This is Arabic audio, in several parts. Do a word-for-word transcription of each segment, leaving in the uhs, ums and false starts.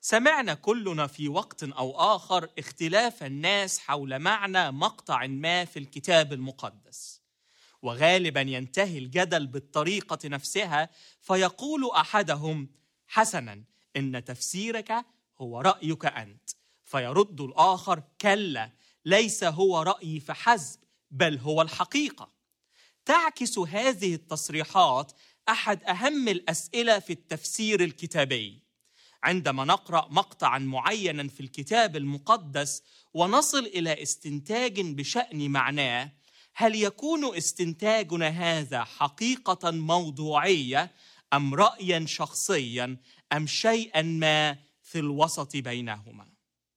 سمعنا كلنا في وقت أو آخر اختلاف الناس حول معنى مقطع ما في الكتاب المقدس، وغالبا ينتهي الجدل بالطريقة نفسها، فيقول أحدهم: حسنا، إن تفسيرك هو رأيك أنت، فيرد الآخر: كلا، ليس هو رأيي فحسب، بل هو الحقيقة. تعكس هذه التصريحات أحد أهم الأسئلة في التفسير الكتابي. عندما نقرأ مقطعاً معيناً في الكتاب المقدس ونصل إلى استنتاج بشأن معناه، هل يكون استنتاجنا هذا حقيقة موضوعية أم رأياً شخصياً أم شيئاً ما في الوسط بينهما؟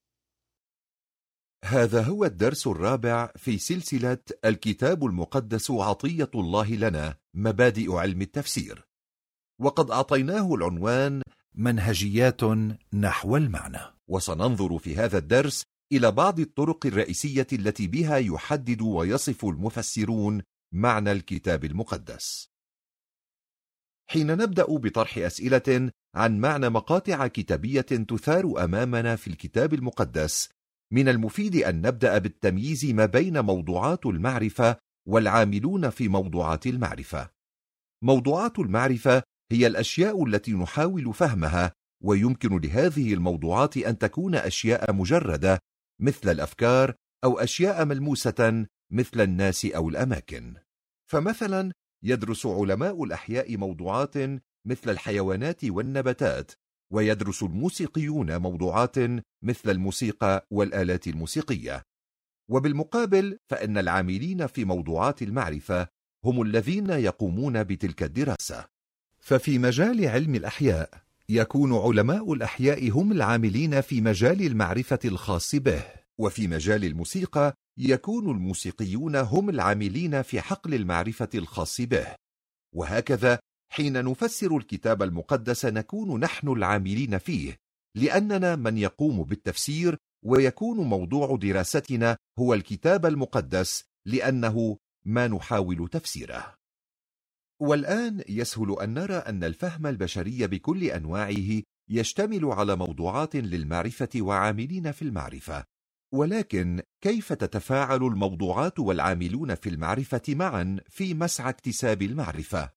هذا هو الدرس الرابع في سلسلة الكتاب المقدس عطية الله لنا، مبادئ علم التفسير، وقد أعطيناه العنوان منهجيات نحو المعنى. وسننظر في هذا الدرس إلى بعض الطرق الرئيسية التي بها يحدد ويصف المفسرون معنى الكتاب المقدس. حين نبدأ بطرح أسئلة عن معنى مقاطع كتابية تثار أمامنا في الكتاب المقدس، من المفيد أن نبدأ بالتمييز ما بين موضوعات المعرفة والعاملون في موضوعات المعرفة. موضوعات المعرفة هي الأشياء التي نحاول فهمها، ويمكن لهذه الموضوعات أن تكون أشياء مجردة مثل الأفكار، أو أشياء ملموسة مثل الناس أو الأماكن. فمثلا يدرس علماء الأحياء موضوعات مثل الحيوانات والنباتات، ويدرس الموسيقيون موضوعات مثل الموسيقى والآلات الموسيقية. وبالمقابل فإن العاملين في موضوعات المعرفة هم الذين يقومون بتلك الدراسة. ففي مجال علم الأحياء يكون علماء الأحياء هم العاملين في مجال المعرفة الخاص به، وفي مجال الموسيقى يكون الموسيقيون هم العاملين في حقل المعرفة الخاص به. وهكذا حين نفسر الكتاب المقدس نكون نحن العاملين فيه، لأننا من يقوم بالتفسير، ويكون موضوع دراستنا هو الكتاب المقدس لأنه ما نحاول تفسيره. والآن يسهل أن نرى أن الفهم البشري بكل أنواعه يشتمل على موضوعات للمعرفة وعاملين في المعرفة. ولكن كيف تتفاعل الموضوعات والعاملون في المعرفة معا في مسعى اكتساب المعرفة؟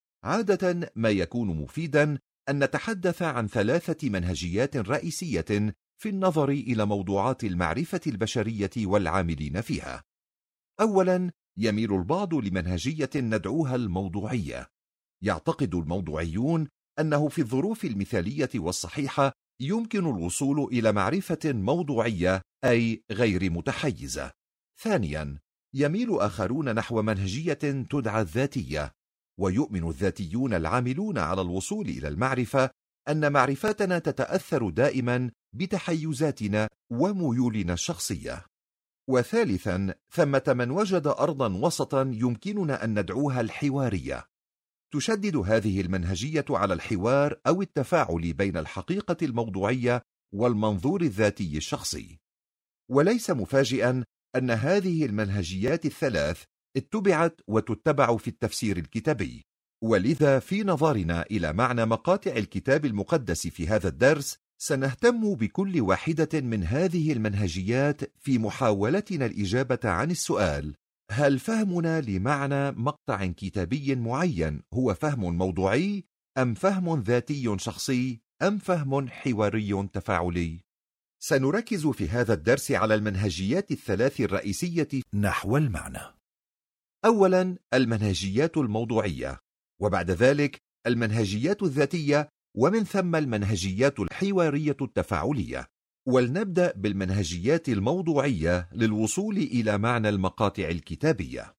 عادة ما يكون مفيدا أن نتحدث عن ثلاثة منهجيات رئيسية في النظر إلى موضوعات المعرفة البشرية والعاملين فيها. أولا، يميل البعض لمنهجية ندعوها الموضوعية. يعتقد الموضوعيون أنه في الظروف المثالية والصحيحة يمكن الوصول إلى معرفة موضوعية، أي غير متحيزة. ثانيا، يميل آخرون نحو منهجية تدعى الذاتية، ويؤمن الذاتيون العاملون على الوصول إلى المعرفة أن معرفتنا تتأثر دائما بتحيزاتنا وميولنا الشخصية. وثالثا، ثمة من وجد أرضا وسطا يمكننا أن ندعوها الحوارية. تشدد هذه المنهجية على الحوار أو التفاعل بين الحقيقة الموضوعية والمنظور الذاتي الشخصي. وليس مفاجئا أن هذه المنهجيات الثلاث اتبعت وتتبع في التفسير الكتابي. ولذا في نظرنا إلى معنى مقاطع الكتاب المقدس في هذا الدرس سنهتم بكل واحدة من هذه المنهجيات في محاولتنا الإجابة عن السؤال: هل فهمنا لمعنى مقطع كتابي معين هو فهم موضوعي، أم فهم ذاتي شخصي، أم فهم حواري تفاعلي؟ سنركز في هذا الدرس على المنهجيات الثلاث الرئيسية نحو المعنى. أولا، المنهجيات الموضوعية، وبعد ذلك المنهجيات الذاتية، ومن ثم المنهجيات الحوارية التفاعلية. ولنبدأ بالمنهجيات الموضوعية للوصول إلى معنى المقاطع الكتابية.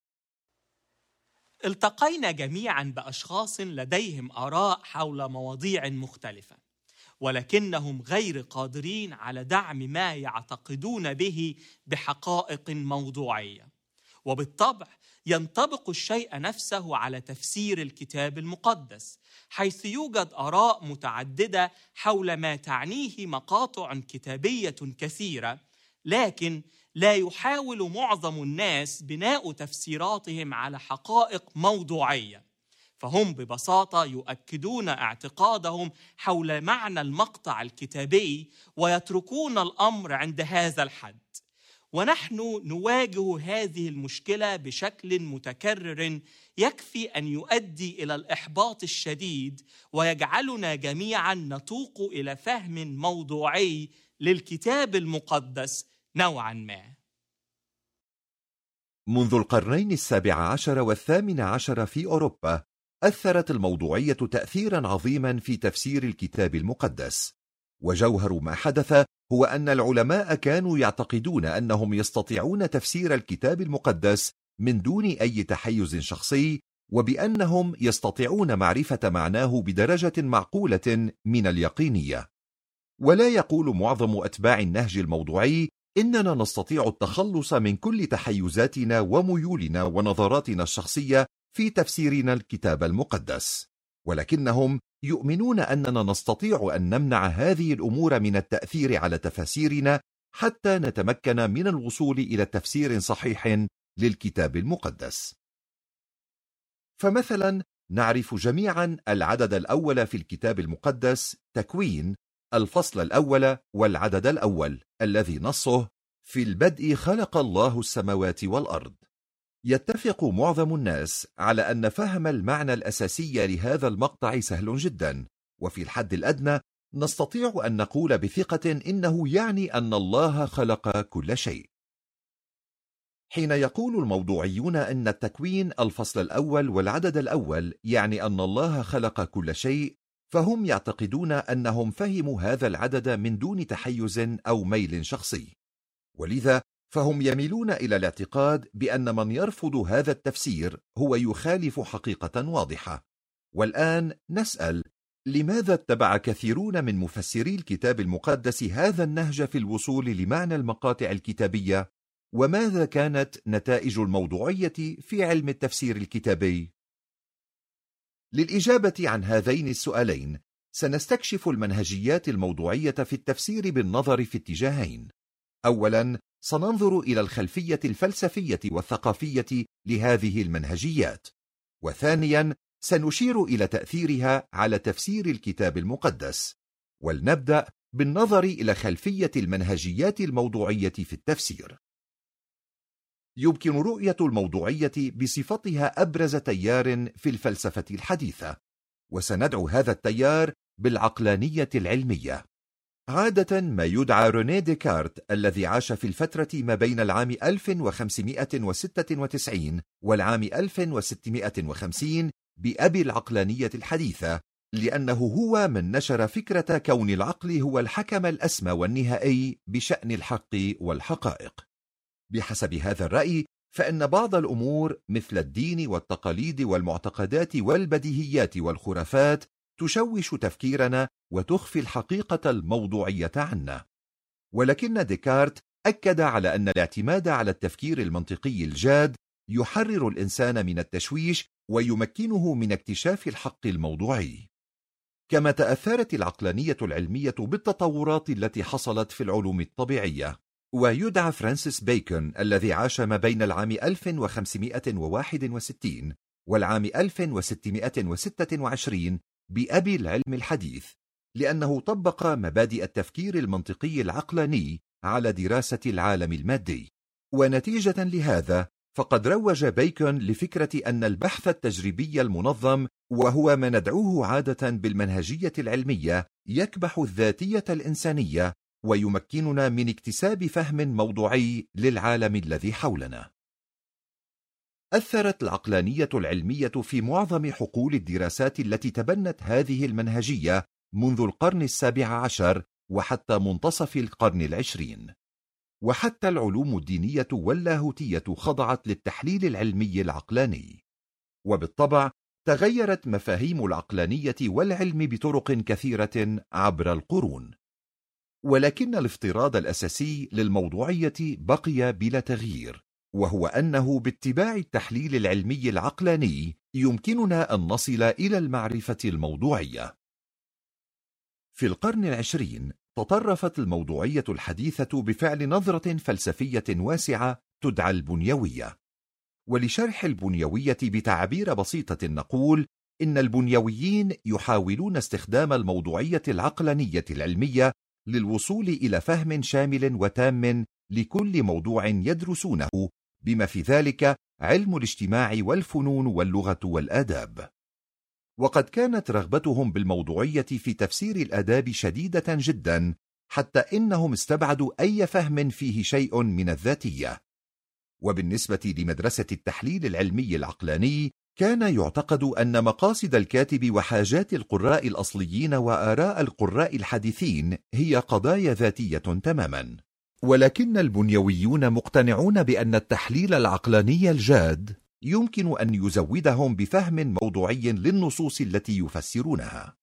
التقينا جميعا بأشخاص لديهم آراء حول مواضيع مختلفة، ولكنهم غير قادرين على دعم ما يعتقدون به بحقائق موضوعية. وبالطبع ينطبق الشيء نفسه على تفسير الكتاب المقدس، حيث يوجد آراء متعددة حول ما تعنيه مقاطع كتابية كثيرة، لكن لا يحاول معظم الناس بناء تفسيراتهم على حقائق موضوعية. فهم ببساطة يؤكدون اعتقادهم حول معنى المقطع الكتابي ويتركون الأمر عند هذا الحد. ونحن نواجه هذه المشكلة بشكل متكرر يكفي أن يؤدي إلى الإحباط الشديد ويجعلنا جميعا نتوق إلى فهم موضوعي للكتاب المقدس نوعا ما. منذ القرنين السابع عشر والثامن عشر في أوروبا أثرت الموضوعية تأثيرا عظيما في تفسير الكتاب المقدس، وجوهر ما حدث هو أن العلماء كانوا يعتقدون أنهم يستطيعون تفسير الكتاب المقدس من دون أي تحيز شخصي، وبأنهم يستطيعون معرفة معناه بدرجة معقولة من اليقينية. ولا يقول معظم أتباع النهج الموضوعي إننا نستطيع التخلص من كل تحيزاتنا وميولنا ونظراتنا الشخصية في تفسيرنا الكتاب المقدس، ولكنهم يؤمنون أننا نستطيع أن نمنع هذه الأمور من التأثير على تفاسيرنا حتى نتمكن من الوصول إلى تفسير صحيح للكتاب المقدس. فمثلا نعرف جميعا العدد الأول في الكتاب المقدس تكوين الفصل الأول والعدد الأول الذي نصه: في البدء خلق الله السماوات والأرض. يتفق معظم الناس على أن فهم المعنى الأساسي لهذا المقطع سهل جدا، وفي الحد الأدنى نستطيع أن نقول بثقة إنه يعني أن الله خلق كل شيء. حين يقول الموضوعيون أن التكوين الفصل الأول والعدد الأول يعني أن الله خلق كل شيء، فهم يعتقدون أنهم فهموا هذا العدد من دون تحيز أو ميل شخصي، ولذا فهم يميلون إلى الاعتقاد بأن من يرفض هذا التفسير هو يخالف حقيقة واضحة. والآن نسأل: لماذا اتبع كثيرون من مفسري الكتاب المقدس هذا النهج في الوصول لمعنى المقاطع الكتابية؟ وماذا كانت نتائج الموضوعية في علم التفسير الكتابي؟ للإجابة عن هذين السؤالين سنستكشف المنهجيات الموضوعية في التفسير بالنظر في اتجاهين. أولا، سننظر إلى الخلفية الفلسفية والثقافية لهذه المنهجيات، وثانيا سنشير إلى تأثيرها على تفسير الكتاب المقدس. ولنبدأ بالنظر إلى خلفية المنهجيات الموضوعية في التفسير. يمكن رؤية الموضوعية بصفتها أبرز تيار في الفلسفة الحديثة، وسندعو هذا التيار بالعقلانية العلمية. عادة ما يدعى رينيه ديكارت الذي عاش في الفترة ما بين العام ألف وخمسمائة وستة وتسعين والعام ألف وستمائة وخمسين بأبي العقلانية الحديثة، لأنه هو من نشر فكرة كون العقل هو الحكم الأسمى والنهائي بشأن الحق والحقائق. بحسب هذا الرأي، فإن بعض الأمور مثل الدين والتقاليد والمعتقدات والبديهيات والخرافات تشوش تفكيرنا وتخفي الحقيقة الموضوعية عنا. ولكن ديكارت أكد على أن الاعتماد على التفكير المنطقي الجاد يحرر الإنسان من التشويش ويمكنه من اكتشاف الحق الموضوعي. كما تأثرت العقلانية العلمية بالتطورات التي حصلت في العلوم الطبيعية. ويدعى فرانسيس بيكون الذي عاش ما بين العام ألف وخمسمائة وواحد وستين والعام ألف وستمائة وستة وعشرين بأبي العلم الحديث، لأنه طبق مبادئ التفكير المنطقي العقلاني على دراسة العالم المادي. ونتيجة لهذا فقد روج بيكون لفكرة أن البحث التجريبي المنظم، وهو ما ندعوه عادة بالمنهجية العلمية، يكبح الذاتية الإنسانية ويمكننا من اكتساب فهم موضوعي للعالم الذي حولنا. أثرت العقلانية العلمية في معظم حقول الدراسات التي تبنت هذه المنهجية منذ القرن السابع عشر وحتى منتصف القرن العشرين، وحتى العلوم الدينية واللاهوتية خضعت للتحليل العلمي العقلاني. وبالطبع تغيرت مفاهيم العقلانية والعلم بطرق كثيرة عبر القرون، ولكن الافتراض الأساسي للموضوعية بقي بلا تغيير، وهو أنه باتباع التحليل العلمي العقلاني يمكننا أن نصل إلى المعرفة الموضوعية. في القرن العشرين تطرفت الموضوعية الحديثة بفعل نظرة فلسفية واسعة تدعى البنيوية. ولشرح البنيوية بتعبير بسيطة نقول إن البنيويين يحاولون استخدام الموضوعية العقلانية العلمية للوصول إلى فهم شامل وتام لكل موضوع يدرسونه، بما في ذلك علم الاجتماع والفنون واللغة والآداب. وقد كانت رغبتهم بالموضوعية في تفسير الآداب شديدة جدا، حتى إنهم استبعدوا أي فهم فيه شيء من الذاتية. وبالنسبة لمدرسة التحليل العلمي العقلاني، كان يعتقد أن مقاصد الكاتب وحاجات القراء الأصليين وآراء القراء الحديثين هي قضايا ذاتية تماما. ولكن البنيويون مقتنعون بأن التحليل العقلاني الجاد يمكن أن يزودهم بفهم موضوعي للنصوص التي يفسرونها.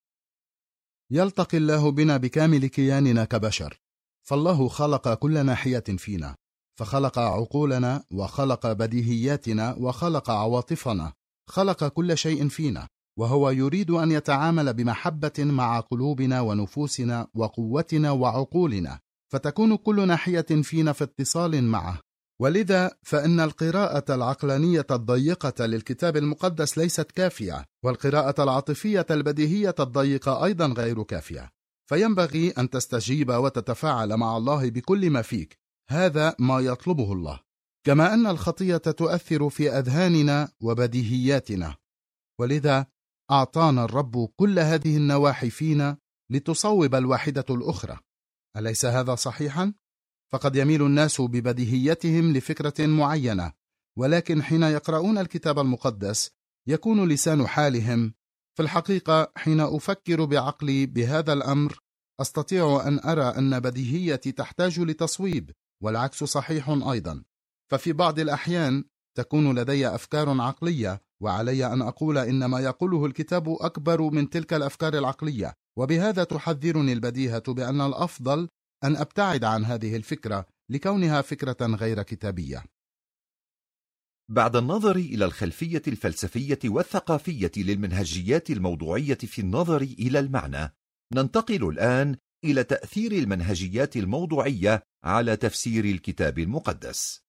يلتقي الله بنا بكامل كياننا كبشر، فالله خلق كل ناحية فينا، فخلق عقولنا وخلق بديهياتنا وخلق عواطفنا، خلق كل شيء فينا، وهو يريد أن يتعامل بمحبة مع قلوبنا ونفوسنا وقوتنا وعقولنا، فتكون كل ناحية فينا في اتصال معه. ولذا فإن القراءة العقلانية الضيقة للكتاب المقدس ليست كافية، والقراءة العاطفية البديهية الضيقة أيضا غير كافية، فينبغي أن تستجيب وتتفاعل مع الله بكل ما فيك. هذا ما يطلبه الله، كما أن الخطية تؤثر في أذهاننا وبديهياتنا، ولذا أعطانا الرب كل هذه النواحي فينا لتصوب الواحدة الأخرى. أليس هذا صحيحا؟ فقد يميل الناس ببديهيتهم لفكرة معينة، ولكن حين يقرؤون الكتاب المقدس يكون لسان حالهم. في الحقيقة حين أفكر بعقلي بهذا الأمر أستطيع أن أرى أن بديهيتي تحتاج لتصويب، والعكس صحيح أيضا. ففي بعض الأحيان تكون لدي أفكار عقلية، وعلي أن أقول إن ما يقوله الكتاب أكبر من تلك الأفكار العقلية، وبهذا تحذرني البديهة بأن الأفضل أن أبتعد عن هذه الفكرة لكونها فكرة غير كتابية. بعد النظر إلى الخلفية الفلسفية والثقافية للمنهجيات الموضوعية في النظر إلى المعنى، ننتقل الآن إلى تأثير المنهجيات الموضوعية على تفسير الكتاب المقدس.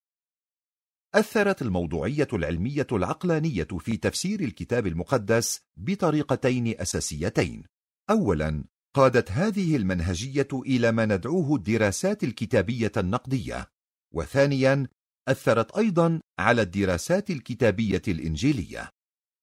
أثرت الموضوعية العلمية العقلانية في تفسير الكتاب المقدس بطريقتين أساسيتين. أولاً، قادت هذه المنهجية إلى ما ندعوه الدراسات الكتابية النقدية، وثانياً، أثرت أيضاً على الدراسات الكتابية الإنجيلية.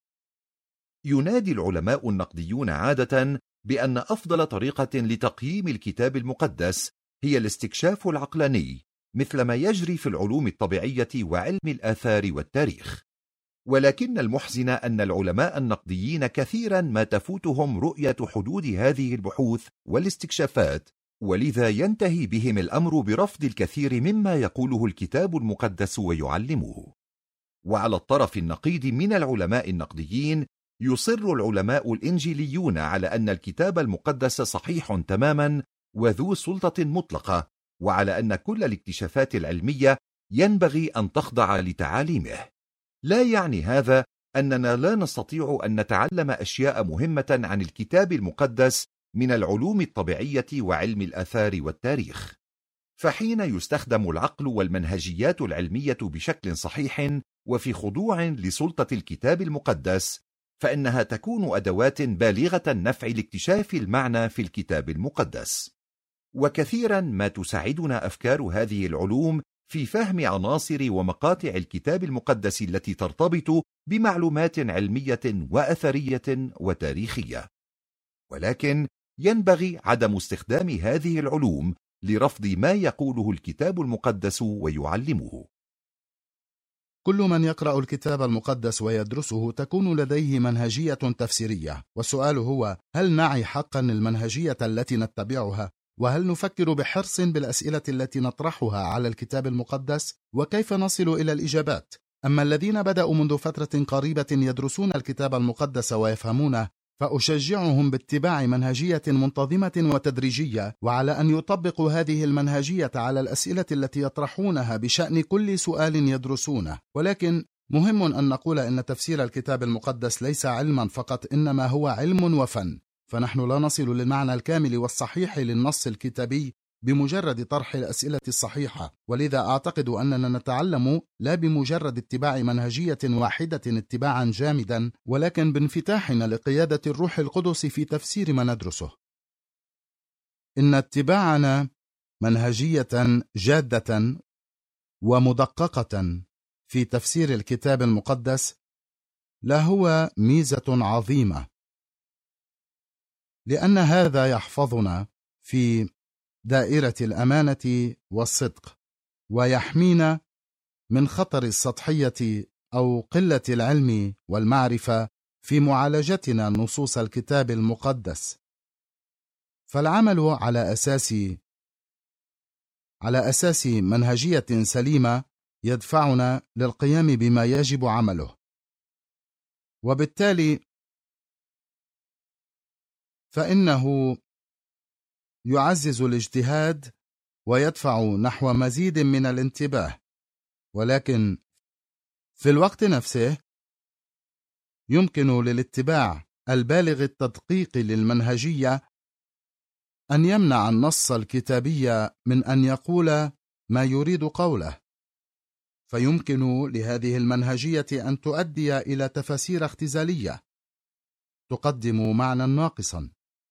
ينادي العلماء النقديون عادة بأن أفضل طريقة لتقييم الكتاب المقدس هي الاستكشاف العقلاني، مثل ما يجري في العلوم الطبيعية وعلم الآثار والتاريخ. ولكن المحزن أن العلماء النقديين كثيرا ما تفوتهم رؤية حدود هذه البحوث والاستكشافات، ولذا ينتهي بهم الأمر برفض الكثير مما يقوله الكتاب المقدس ويعلمه. وعلى الطرف النقيض من العلماء النقديين، يصر العلماء الإنجيليون على أن الكتاب المقدس صحيح تماما وذو سلطة مطلقة، وعلى أن كل الاكتشافات العلمية ينبغي أن تخضع لتعاليمه. لا يعني هذا أننا لا نستطيع أن نتعلم أشياء مهمة عن الكتاب المقدس من العلوم الطبيعية وعلم الآثار والتاريخ. فحين يستخدم العقل والمنهجيات العلمية بشكل صحيح وفي خضوع لسلطة الكتاب المقدس، فإنها تكون أدوات بالغة النفع لاكتشاف المعنى في الكتاب المقدس. وكثيرا ما تساعدنا أفكار هذه العلوم في فهم عناصر ومقاطع الكتاب المقدس التي ترتبط بمعلومات علمية وأثرية وتاريخية. ولكن ينبغي عدم استخدام هذه العلوم لرفض ما يقوله الكتاب المقدس ويعلمه. كل من يقرأ الكتاب المقدس ويدرسه تكون لديه منهجية تفسيرية، والسؤال هو: هل نعي حقا المنهجية التي نتبعها؟ وهل نفكر بحرص بالأسئلة التي نطرحها على الكتاب المقدس؟ وكيف نصل إلى الإجابات؟ أما الذين بدأوا منذ فترة قريبة يدرسون الكتاب المقدس ويفهمونه، فأشجعهم باتباع منهجية منتظمة وتدريجية، وعلى أن يطبقوا هذه المنهجية على الأسئلة التي يطرحونها بشأن كل سؤال يدرسونه. ولكن مهم أن نقول إن تفسير الكتاب المقدس ليس علما فقط، إنما هو علم وفن، فنحن لا نصل للمعنى الكامل والصحيح للنص الكتابي بمجرد طرح الأسئلة الصحيحة، ولذا أعتقد أننا نتعلم لا بمجرد اتباع منهجية واحدة اتباعا جامدا، ولكن بانفتاحنا لقيادة الروح القدس في تفسير ما ندرسه. إن اتباعنا منهجية جادة ومدققة في تفسير الكتاب المقدس لهو ميزة عظيمة، لأن هذا يحفظنا في دائرة الأمانة والصدق، ويحمينا من خطر السطحية أو قلة العلم والمعرفة في معالجتنا نصوص الكتاب المقدس. فالعمل على أساس على أساس منهجية سليمة يدفعنا للقيام بما يجب عمله، وبالتالي فإنه يعزز الاجتهاد ويدفع نحو مزيد من الانتباه، ولكن في الوقت نفسه يمكن للاتباع البالغ التدقيق للمنهجية أن يمنع النص الكتابي من أن يقول ما يريد قوله، فيمكن لهذه المنهجية أن تؤدي إلى تفاسير اختزالية تقدم معنى ناقصا.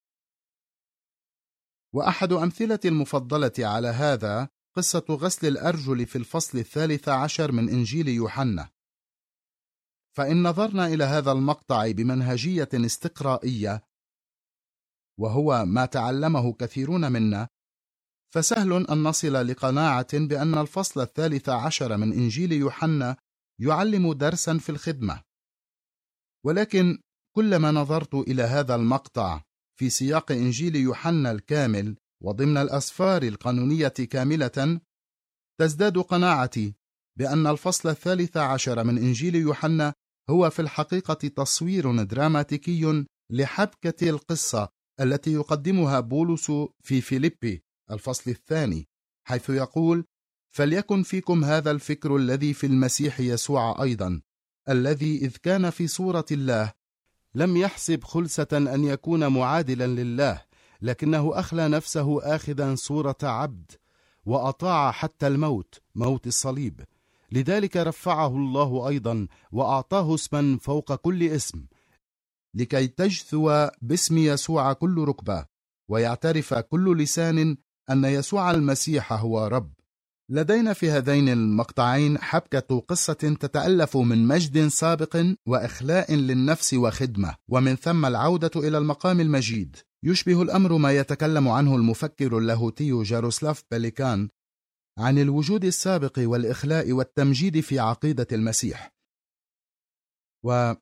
وأحد أمثلة المفضلة على هذا قصة غسل الأرجل في الفصل الثالث عشر من إنجيل يوحنا. فإن نظرنا إلى هذا المقطع بمنهجية استقرائية، وهو ما تعلمه كثيرون منا، فسهل أن نصل لقناعة بأن الفصل الثالث عشر من إنجيل يوحنا يعلم درسا في الخدمة. ولكن كلما نظرت إلى هذا المقطع في سياق إنجيل يوحنا الكامل وضمن الأسفار القانونية كاملة، تزداد قناعتي بأن الفصل الثالث عشر من إنجيل يوحنا هو في الحقيقة تصوير دراماتيكي لحبكة القصة التي يقدمها بولس في فيليبي الفصل الثاني، حيث يقول: فليكن فيكم هذا الفكر الذي في المسيح يسوع أيضا، الذي إذ كان في صورة الله لم يحسب خلسة أن يكون معادلا لله، لكنه أخلى نفسه آخذا صورة عبد، وأطاع حتى الموت، موت الصليب. لذلك رفعه الله أيضا وأعطاه اسما فوق كل اسم، لكي تجثو باسم يسوع كل ركبة، ويعترف كل لسان أن يسوع المسيح هو رب. لدينا في هذين المقطعين حبكة قصة تتألف من مجد سابق وإخلاء للنفس وخدمة، ومن ثم العودة إلى المقام المجيد. يشبه الأمر ما يتكلم عنه المفكر اللاهوتي جاروسلاف بليكان عن الوجود السابق والإخلاء والتمجيد في عقيدة المسيح. وثمة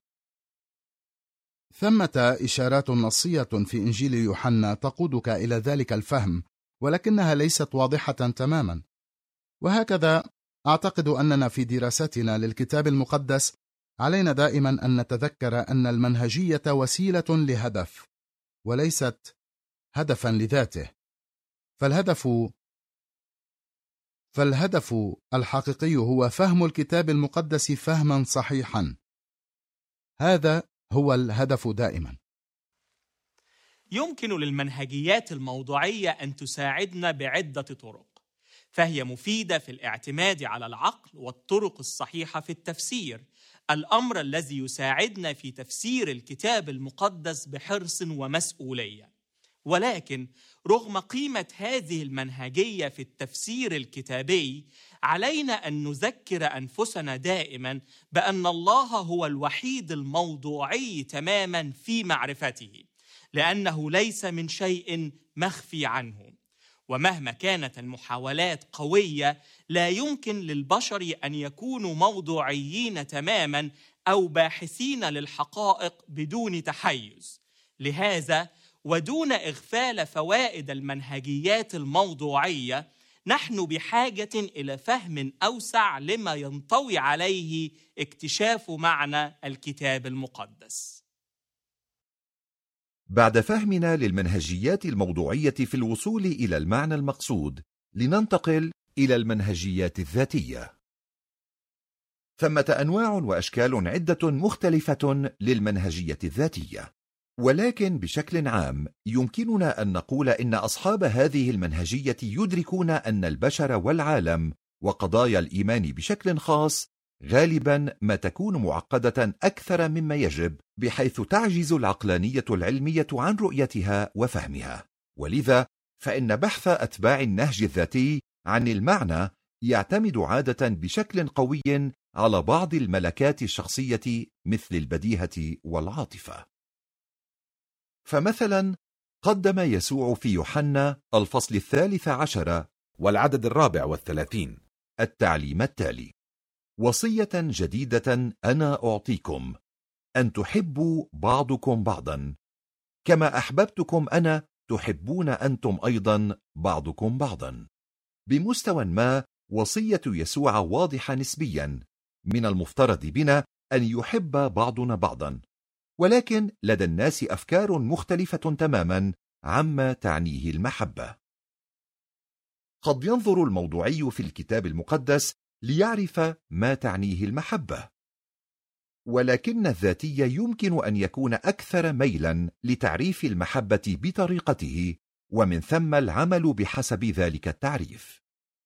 إشارات نصية في إنجيل يوحنا تقودك إلى ذلك الفهم، ولكنها ليست واضحة تماما. وهكذا أعتقد أننا في دراستنا للكتاب المقدس علينا دائما أن نتذكر أن المنهجية وسيلة لهدف وليست هدفا لذاته، فالهدف فالهدف الحقيقي هو فهم الكتاب المقدس فهما صحيحا. هذا هو الهدف دائما. يمكن للمنهجيات الموضوعية أن تساعدنا بعدة طرق، فهي مفيدة في الاعتماد على العقل والطرق الصحيحة في التفسير، الأمر الذي يساعدنا في تفسير الكتاب المقدس بحرص ومسؤولية. ولكن رغم قيمة هذه المنهجية في التفسير الكتابي، علينا أن نذكر أنفسنا دائما بأن الله هو الوحيد الموضوعي تماما في معرفته، لأنه ليس من شيء مخفي عنه. ومهما كانت المحاولات قوية، لا يمكن للبشر أن يكونوا موضوعيين تماما أو باحثين للحقائق بدون تحيز. لهذا ودون إغفال فوائد المنهجيات الموضوعية، نحن بحاجة إلى فهم أوسع لما ينطوي عليه اكتشاف معنى الكتاب المقدس. بعد فهمنا للمنهجيات الموضوعية في الوصول إلى المعنى المقصود، لننتقل إلى المنهجيات الذاتية. ثمة أنواع وأشكال عدة مختلفة للمنهجية الذاتية، ولكن بشكل عام يمكننا أن نقول إن أصحاب هذه المنهجية يدركون أن البشر والعالم وقضايا الإيمان بشكل خاص غالبا ما تكون معقدة أكثر مما يجب، بحيث تعجز العقلانية العلمية عن رؤيتها وفهمها. ولذا فإن بحث أتباع النهج الذاتي عن المعنى يعتمد عادة بشكل قوي على بعض الملكات الشخصية مثل البديهة والعاطفة. فمثلا قدم يسوع في يوحنا الفصل الثالث عشر والعدد الرابع والثلاثين التعليم التالي: وصية جديدة أنا أعطيكم، أن تحبوا بعضكم بعضا، كما أحببتكم أنا تحبون أنتم أيضا بعضكم بعضا. بمستوى ما وصية يسوع واضحة نسبيا، من المفترض بنا أن يحب بعضنا بعضا، ولكن لدى الناس أفكار مختلفة تماما عما تعنيه المحبة. قد ينظر الموضوعي في الكتاب المقدس ليعرف ما تعنيه المحبة، ولكن الذاتي يمكن أن يكون أكثر ميلا لتعريف المحبة بطريقته، ومن ثم العمل بحسب ذلك التعريف.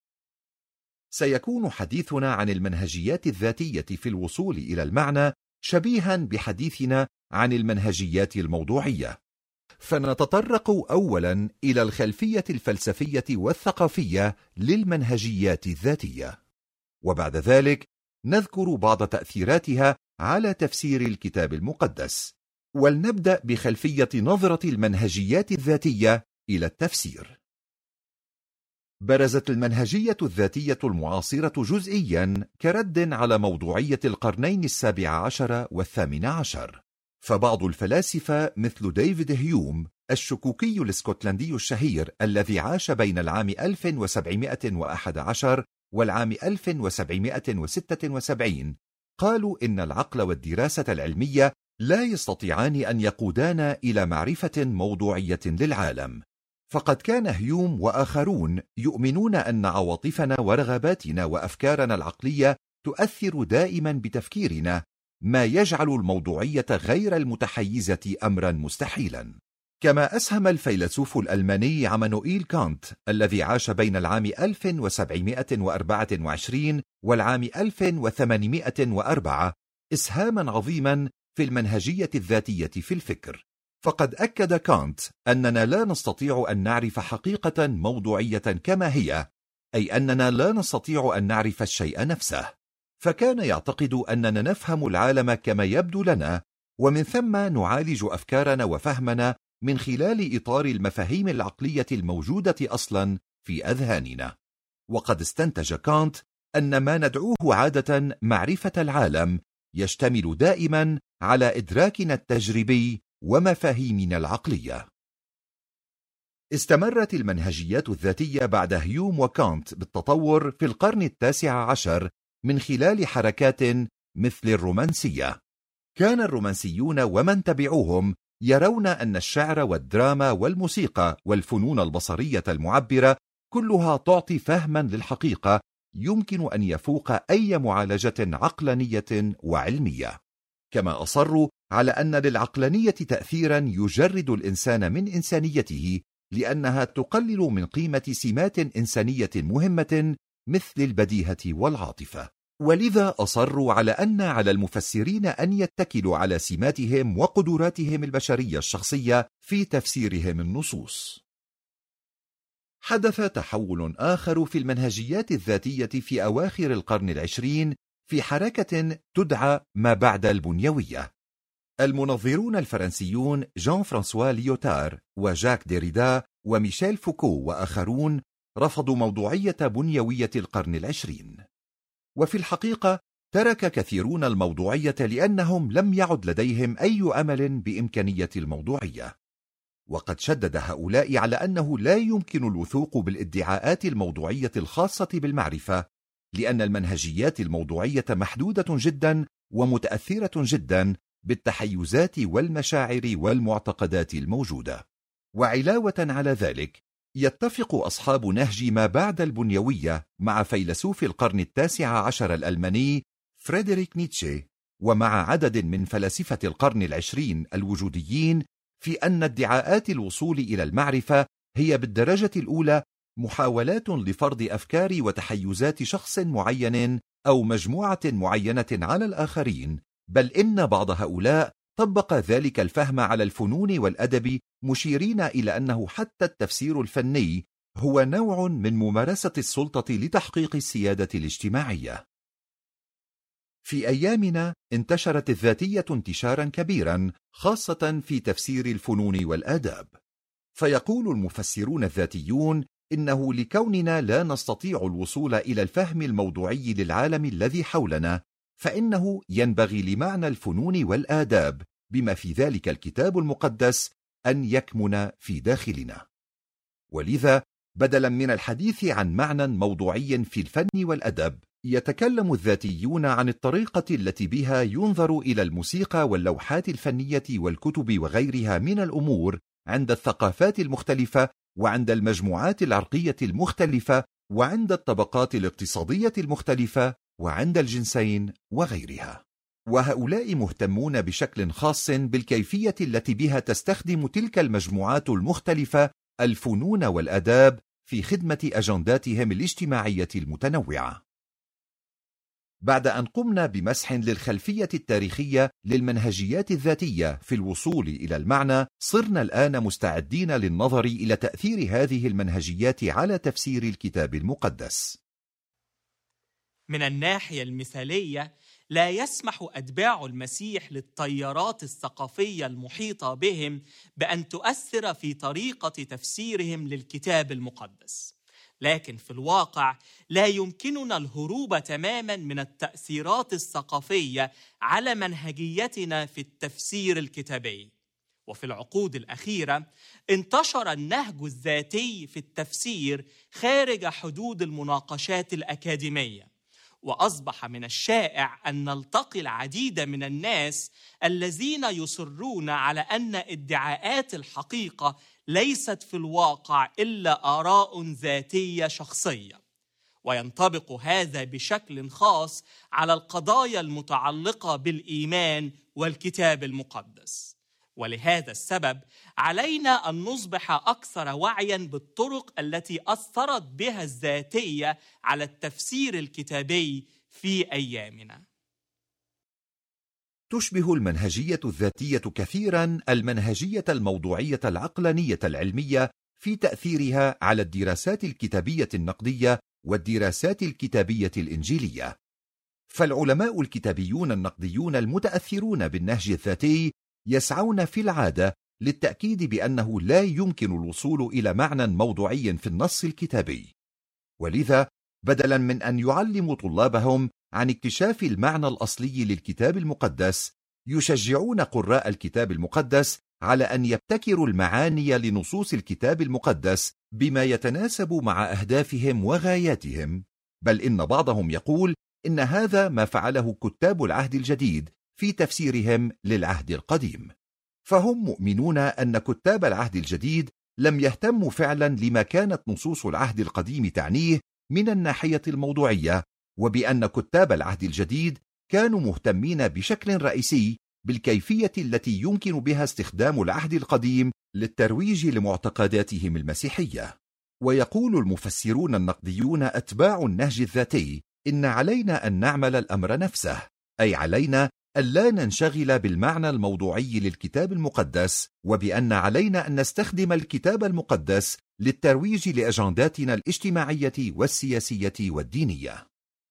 سيكون حديثنا عن المنهجيات الذاتية في الوصول إلى المعنى شبيها بحديثنا عن المنهجيات الموضوعية، فنتطرق أولا إلى الخلفية الفلسفية والثقافية للمنهجيات الذاتية، وبعد ذلك نذكر بعض تأثيراتها على تفسير الكتاب المقدس. ولنبدأ بخلفية نظرة المنهجيات الذاتية إلى التفسير. برزت المنهجية الذاتية المعاصرة جزئيا كرد على موضوعية القرنين السابع عشر والثامن عشر، فبعض الفلاسفة مثل ديفيد هيوم الشكوكي الاسكتلندي الشهير الذي عاش بين العام ألف وسبعمائة وأحد عشر والعام ألف وسبعمائة وستة وسبعين قالوا إن العقل والدراسة العلمية لا يستطيعان أن يقودانا إلى معرفة موضوعية للعالم. فقد كان هيوم وآخرون يؤمنون أن عواطفنا ورغباتنا وأفكارنا العقلية تؤثر دائما بتفكيرنا، ما يجعل الموضوعية غير المتحيزة أمرا مستحيلا. كما أسهم الفيلسوف الألماني عمانوئيل كانت الذي عاش بين العام ألف وسبعمائة وأربعة وعشرين والعام ألف وثمانمائة وأربعة إسهاما عظيما في المنهجية الذاتية في الفكر. فقد أكد كانت أننا لا نستطيع أن نعرف حقيقة موضوعية كما هي، أي أننا لا نستطيع أن نعرف الشيء نفسه، فكان يعتقد أننا نفهم العالم كما يبدو لنا، ومن ثم نعالج أفكارنا وفهمنا من خلال إطار المفاهيم العقلية الموجودة أصلا في أذهاننا. وقد استنتج كانت أن ما ندعوه عادة معرفة العالم يشتمل دائما على إدراكنا التجريبي ومفاهيمنا العقلية. استمرت المنهجيات الذاتية بعد هيوم وكانت بالتطور في القرن التاسع عشر من خلال حركات مثل الرومانسية. كان الرومانسيون ومن تبعوهم يرون أن الشعر والدراما والموسيقى والفنون البصرية المعبرة كلها تعطي فهما للحقيقة يمكن أن يفوق أي معالجة عقلانية وعلمية. كما أصروا على أن للعقلانية تأثيرا يجرد الإنسان من إنسانيته، لأنها تقلل من قيمة سمات إنسانية مهمة مثل البديهة والعاطفة. ولذا أصروا على أن على المفسرين أن يتكلوا على سماتهم وقدراتهم البشرية الشخصية في تفسيرهم النصوص. حدث تحول آخر في المنهجيات الذاتية في أواخر القرن العشرين في حركة تدعى ما بعد البنيوية. المنظرون الفرنسيون جان فرانسوا ليوتار وجاك ديريدا وميشيل فوكو وآخرون رفضوا موضوعية بنيوية القرن العشرين، وفي الحقيقة ترك كثيرون الموضوعية لأنهم لم يعد لديهم أي أمل بإمكانية الموضوعية. وقد شدد هؤلاء على أنه لا يمكن الوثوق بالادعاءات الموضوعية الخاصة بالمعرفة، لأن المنهجيات الموضوعية محدودة جدا ومتأثرة جدا بالتحيزات والمشاعر والمعتقدات الموجودة. وعلاوة على ذلك يتفق أصحاب نهج ما بعد البنيوية مع فيلسوف القرن التاسع عشر الألماني فريدريك نيتشه، ومع عدد من فلاسفة القرن العشرين الوجوديين في أن ادعاءات الوصول إلى المعرفة هي بالدرجة الأولى محاولات لفرض أفكار وتحيزات شخص معين أو مجموعة معينة على الآخرين، بل إن بعض هؤلاء طبق ذلك الفهم على الفنون والأدب، مشيرين إلى أنه حتى التفسير الفني هو نوع من ممارسة السلطة لتحقيق السيادة الاجتماعية. في أيامنا انتشرت الذاتية انتشارا كبيرا، خاصة في تفسير الفنون والآداب. فيقول المفسرون الذاتيون إنه لكوننا لا نستطيع الوصول إلى الفهم الموضوعي للعالم الذي حولنا، فإنه ينبغي لمعنى الفنون والآداب بما في ذلك الكتاب المقدس أن يكمن في داخلنا. ولذا بدلا من الحديث عن معنى موضوعي في الفن والأدب، يتكلم الذاتيون عن الطريقة التي بها ينظر إلى الموسيقى واللوحات الفنية والكتب وغيرها من الأمور عند الثقافات المختلفة، وعند المجموعات العرقية المختلفة، وعند الطبقات الاقتصادية المختلفة، وعند الجنسين وغيرها. وهؤلاء مهتمون بشكل خاص بالكيفية التي بها تستخدم تلك المجموعات المختلفة الفنون والآداب في خدمة أجنداتهم الاجتماعية المتنوعة. بعد أن قمنا بمسح للخلفية التاريخية للمنهجيات الذاتية في الوصول إلى المعنى، صرنا الآن مستعدين للنظر إلى تأثير هذه المنهجيات على تفسير الكتاب المقدس. من الناحية المثالية، لا يسمح أتباع المسيح للتيارات الثقافية المحيطة بهم بأن تؤثر في طريقة تفسيرهم للكتاب المقدس، لكن في الواقع لا يمكننا الهروب تماما من التأثيرات الثقافية على منهجيتنا في التفسير الكتابي. وفي العقود الأخيرة انتشر النهج الذاتي في التفسير خارج حدود المناقشات الأكاديمية، وأصبح من الشائع أن نلتقي العديد من الناس الذين يصرون على أن ادعاءات الحقيقة ليست في الواقع إلا آراء ذاتية شخصية، وينطبق هذا بشكل خاص على القضايا المتعلقة بالإيمان والكتاب المقدس. ولهذا السبب علينا أن نصبح أكثر وعياً بالطرق التي أثرت بها الذاتية على التفسير الكتابي في أيامنا. تشبه المنهجية الذاتية كثيراً المنهجية الموضوعية العقلانية العلمية في تأثيرها على الدراسات الكتابية النقدية والدراسات الكتابية الإنجيلية. فالعلماء الكتابيون النقديون المتأثرون بالنهج الذاتي يسعون في العادة للتأكيد بأنه لا يمكن الوصول إلى معنى موضوعي في النص الكتابي، ولذا بدلا من أن يعلموا طلابهم عن اكتشاف المعنى الأصلي للكتاب المقدس، يشجعون قراء الكتاب المقدس على أن يبتكروا المعاني لنصوص الكتاب المقدس بما يتناسب مع أهدافهم وغاياتهم، بل إن بعضهم يقول إن هذا ما فعله كتاب العهد الجديد في تفسيرهم للعهد القديم. فهم مؤمنون أن كتاب العهد الجديد لم يهتموا فعلا لما كانت نصوص العهد القديم تعنيه من الناحية الموضوعية، وبأن كتاب العهد الجديد كانوا مهتمين بشكل رئيسي بالكيفية التي يمكن بها استخدام العهد القديم للترويج لمعتقداتهم المسيحية. ويقول المفسرون النقديون أتباع النهج الذاتي إن علينا أن نعمل الأمر نفسه، أي علينا ألا ننشغل بالمعنى الموضوعي للكتاب المقدس، وبأن علينا أن نستخدم الكتاب المقدس للترويج لأجنداتنا الاجتماعية والسياسية والدينية.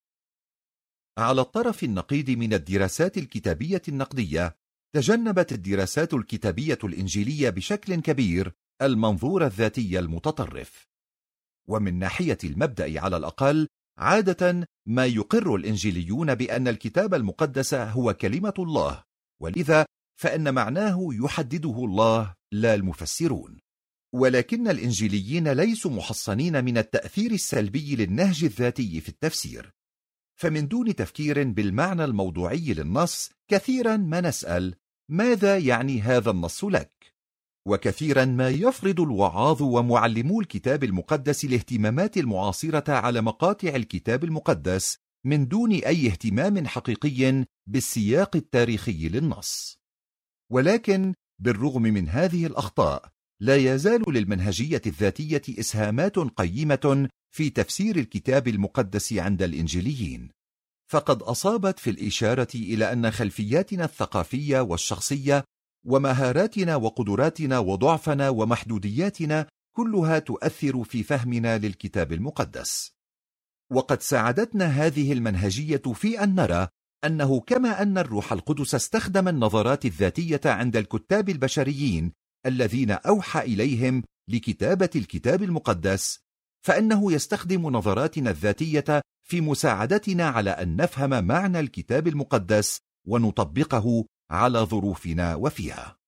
على الطرف النقيض من الدراسات الكتابية النقدية، تجنبت الدراسات الكتابية الإنجيلية بشكل كبير المنظور الذاتي المتطرف. ومن ناحية المبدأ على الأقل، عادة ما يقر الإنجيليون بأن الكتاب المقدس هو كلمة الله، ولذا فإن معناه يحدده الله لا المفسرون. ولكن الإنجيليين ليسوا محصنين من التأثير السلبي للنهج الذاتي في التفسير، فمن دون تفكير بالمعنى الموضوعي للنص كثيرا ما نسأل: ماذا يعني هذا النص لك؟ وكثيرا ما يفرض الوعاظ ومعلمو الكتاب المقدس الاهتمامات المعاصرة على مقاطع الكتاب المقدس من دون أي اهتمام حقيقي بالسياق التاريخي للنص. ولكن بالرغم من هذه الأخطاء، لا يزال للمنهجية الذاتية إسهامات قيمة في تفسير الكتاب المقدس عند الإنجيليين، فقد أصابت في الإشارة إلى أن خلفياتنا الثقافية والشخصية ومهاراتنا وقدراتنا وضعفنا ومحدودياتنا كلها تؤثر في فهمنا للكتاب المقدس. وقد ساعدتنا هذه المنهجية في أن نرى أنه كما أن الروح القدس استخدم النظرات الذاتية عند الكتاب البشريين الذين أوحى إليهم لكتابة الكتاب المقدس، فإنه يستخدم نظراتنا الذاتية في مساعدتنا على أن نفهم معنى الكتاب المقدس ونطبقه على ظروفنا وفيها.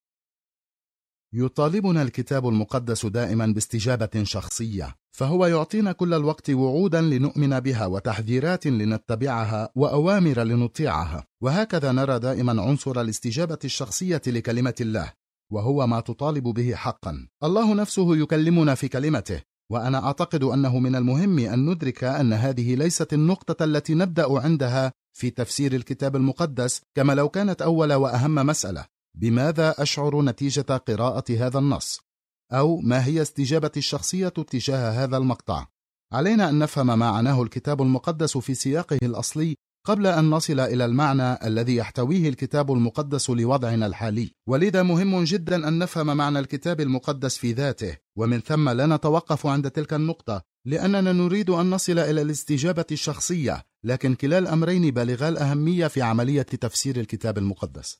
يطالبنا الكتاب المقدس دائما باستجابة شخصية، فهو يعطينا كل الوقت وعودا لنؤمن بها وتحذيرات لنتبعها وأوامر لنطيعها، وهكذا نرى دائما عنصر الاستجابة الشخصية لكلمة الله، وهو ما تطالب به حقا. الله نفسه يكلمنا في كلمته، وأنا أعتقد أنه من المهم أن ندرك أن هذه ليست النقطة التي نبدأ عندها في تفسير الكتاب المقدس، كما لو كانت أول وأهم مسألة: بماذا أشعر نتيجة قراءة هذا النص؟ أو ما هي استجابة الشخصية تجاه هذا المقطع؟ علينا أن نفهم ما معناه الكتاب المقدس في سياقه الأصلي قبل أن نصل إلى المعنى الذي يحتويه الكتاب المقدس لوضعنا الحالي، ولذا مهم جدا أن نفهم معنى الكتاب المقدس في ذاته، ومن ثم لا نتوقف عند تلك النقطة، لأننا نريد أن نصل إلى الاستجابة الشخصية، لكن كلا الأمرين بالغا الأهمية في عملية تفسير الكتاب المقدس.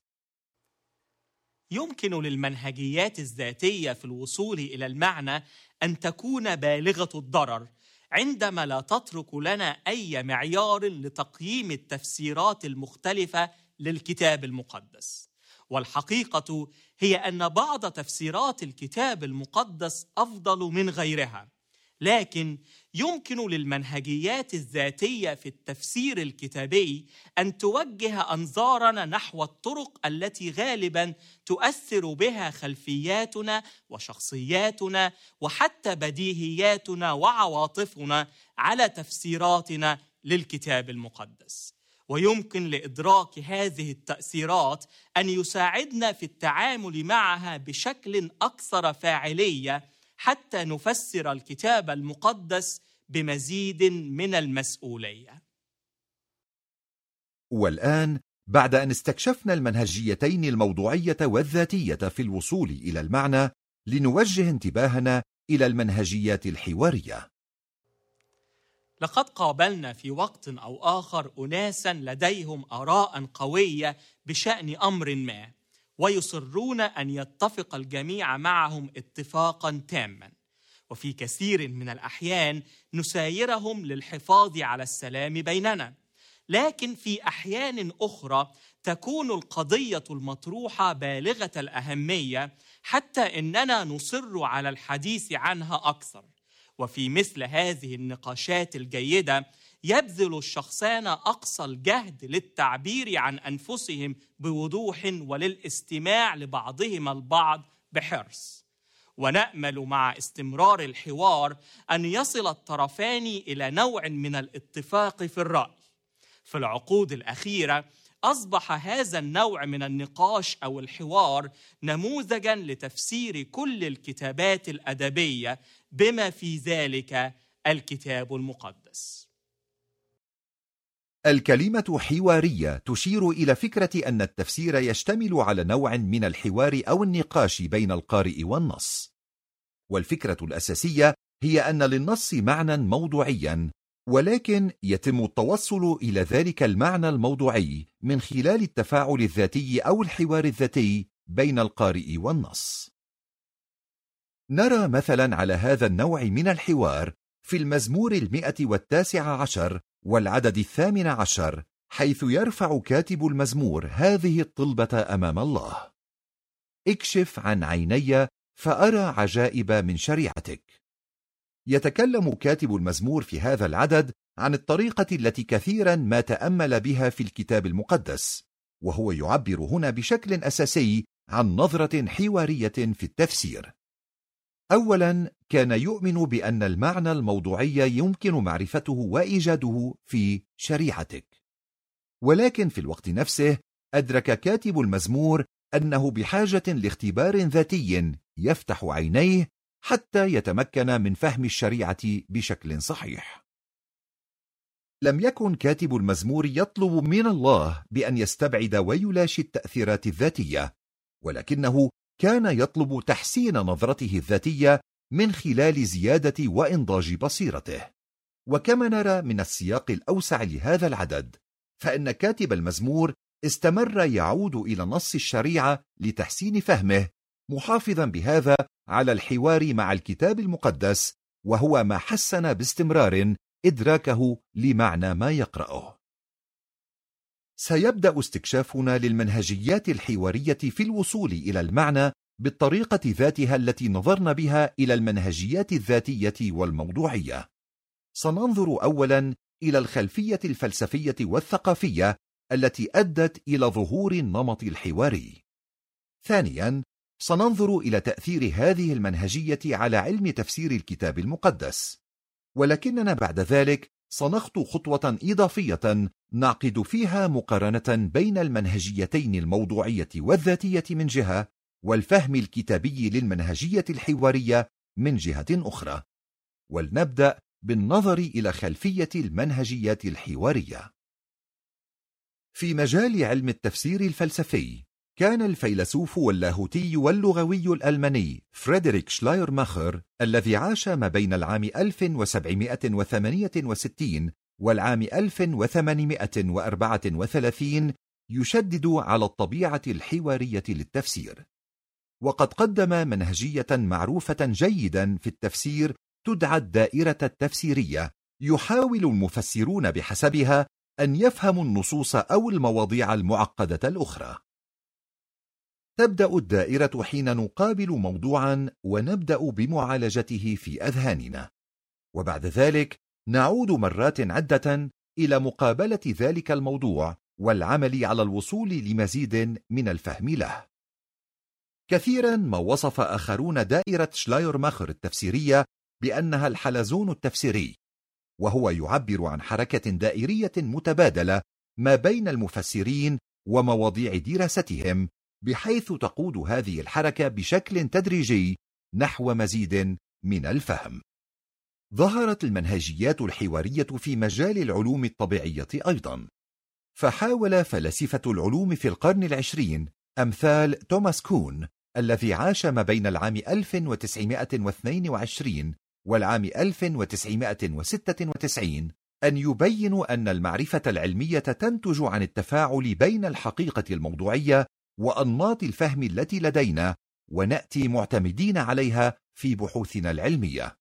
يمكن للمنهجيات الذاتية في الوصول إلى المعنى أن تكون بالغة الضرر عندما لا تترك لنا أي معيار لتقييم التفسيرات المختلفة للكتاب المقدس. والحقيقة هي أن بعض تفسيرات الكتاب المقدس أفضل من غيرها، لكن يمكن للمنهجيات الذاتية في التفسير الكتابي أن توجه أنظارنا نحو الطرق التي غالباً تؤثر بها خلفياتنا وشخصياتنا وحتى بديهياتنا وعواطفنا على تفسيراتنا للكتاب المقدس. ويمكن لإدراك هذه التأثيرات أن يساعدنا في التعامل معها بشكل أكثر فاعلية حتى نفسر الكتاب المقدس بمزيد من المسؤولية. والآن بعد أن استكشفنا المنهجيتين الموضوعية والذاتية في الوصول إلى المعنى، لنوجه انتباهنا إلى المنهجيات الحوارية. لقد قابلنا في وقت أو آخر أناسا لديهم آراء قوية بشأن أمر ما، ويصرون أن يتفق الجميع معهم اتفاقا تاما، وفي كثير من الأحيان نسايرهم للحفاظ على السلام بيننا. لكن في أحيان أخرى تكون القضية المطروحة بالغة الأهمية حتى إننا نصر على الحديث عنها أكثر. وفي مثل هذه النقاشات الجيدة يبذل الشخصان أقصى الجهد للتعبير عن أنفسهم بوضوح وللاستماع لبعضهما البعض بحرص. ونأمل مع استمرار الحوار أن يصل الطرفان إلى نوع من الاتفاق في الرأي. في العقود الأخيرة أصبح هذا النوع من النقاش أو الحوار نموذجاً لتفسير كل الكتابات الأدبية بما في ذلك الكتاب المقدس. الكلمة حوارية تشير إلى فكرة أن التفسير يشتمل على نوع من الحوار أو النقاش بين القارئ والنص. والفكرة الأساسية هي أن للنص معنى موضوعيا، ولكن يتم التوصل إلى ذلك المعنى الموضوعي من خلال التفاعل الذاتي أو الحوار الذاتي بين القارئ والنص. نرى مثلا على هذا النوع من الحوار في المزمور المئة والتاسع عشر والعدد الثامن عشر، حيث يرفع كاتب المزمور هذه الطلبة أمام الله: اكشف عن عيني فأرى عجائب من شريعتك. يتكلم كاتب المزمور في هذا العدد عن الطريقة التي كثيرا ما تأمل بها في الكتاب المقدس، وهو يعبر هنا بشكل أساسي عن نظرة حوارية في التفسير. أولا، كان يؤمن بأن المعنى الموضوعي يمكن معرفته وإيجاده في شريعتك، ولكن في الوقت نفسه أدرك كاتب المزمور أنه بحاجة لاختبار ذاتي يفتح عينيه حتى يتمكن من فهم الشريعة بشكل صحيح. لم يكن كاتب المزمور يطلب من الله بأن يستبعد ويلاشي التأثيرات الذاتية، ولكنه كان يطلب تحسين نظرته الذاتية من خلال زيادة وإنضاج بصيرته. وكما نرى من السياق الأوسع لهذا العدد، فإن كاتب المزمور استمر يعود إلى نص الشريعة لتحسين فهمه، محافظا بهذا على الحوار مع الكتاب المقدس، وهو ما حسن باستمرار إدراكه لمعنى ما يقرأه. سيبدأ استكشافنا للمنهجيات الحوارية في الوصول إلى المعنى بالطريقة ذاتها التي نظرنا بها إلى المنهجيات الذاتية والموضوعية. سننظر أولا إلى الخلفية الفلسفية والثقافية التي أدت إلى ظهور النمط الحواري. ثانيا، سننظر إلى تأثير هذه المنهجية على علم تفسير الكتاب المقدس، ولكننا بعد ذلك سنخطو خطوة إضافية نعقد فيها مقارنة بين المنهجيتين الموضوعية والذاتية من جهة، والفهم الكتابي للمنهجية الحوارية من جهة أخرى. ولنبدأ بالنظر إلى خلفية المنهجيات الحوارية. في مجال علم التفسير الفلسفي، كان الفيلسوف واللاهوتي واللغوي الألماني فريدريك شلايرماخر الذي عاش ما بين العام ألف وسبعمائة وثمانية وستين والعام ألف وثمانمائة وأربعة وثلاثين يشدد على الطبيعة الحوارية للتفسير، وقد قدم منهجية معروفة جيدا في التفسير تدعى الدائرة التفسيرية، يحاول المفسرون بحسبها أن يفهموا النصوص أو المواضيع المعقدة الأخرى. تبدأ الدائرة حين نقابل موضوعا ونبدأ بمعالجته في أذهاننا، وبعد ذلك نعود مرات عدة إلى مقابلة ذلك الموضوع والعمل على الوصول لمزيد من الفهم له. كثيرا ما وصف آخرون دائرة شلايرماخر التفسيرية بأنها الحلزون التفسيري، وهو يعبر عن حركة دائرية متبادلة ما بين المفسرين ومواضيع دراستهم، بحيث تقود هذه الحركة بشكل تدريجي نحو مزيد من الفهم. ظهرت المنهجيات الحوارية في مجال العلوم الطبيعية أيضا، فحاول فلاسفة العلوم في القرن العشرين أمثال توماس كون الذي عاش ما بين العام ألف وتسعمائة واثنين وعشرين والعام ألف وتسعمائة وستة وتسعين أن يبينوا أن المعرفة العلمية تنتج عن التفاعل بين الحقيقة الموضوعية وأنماط الفهم التي لدينا، ونأتي معتمدين عليها في بحوثنا العلمية.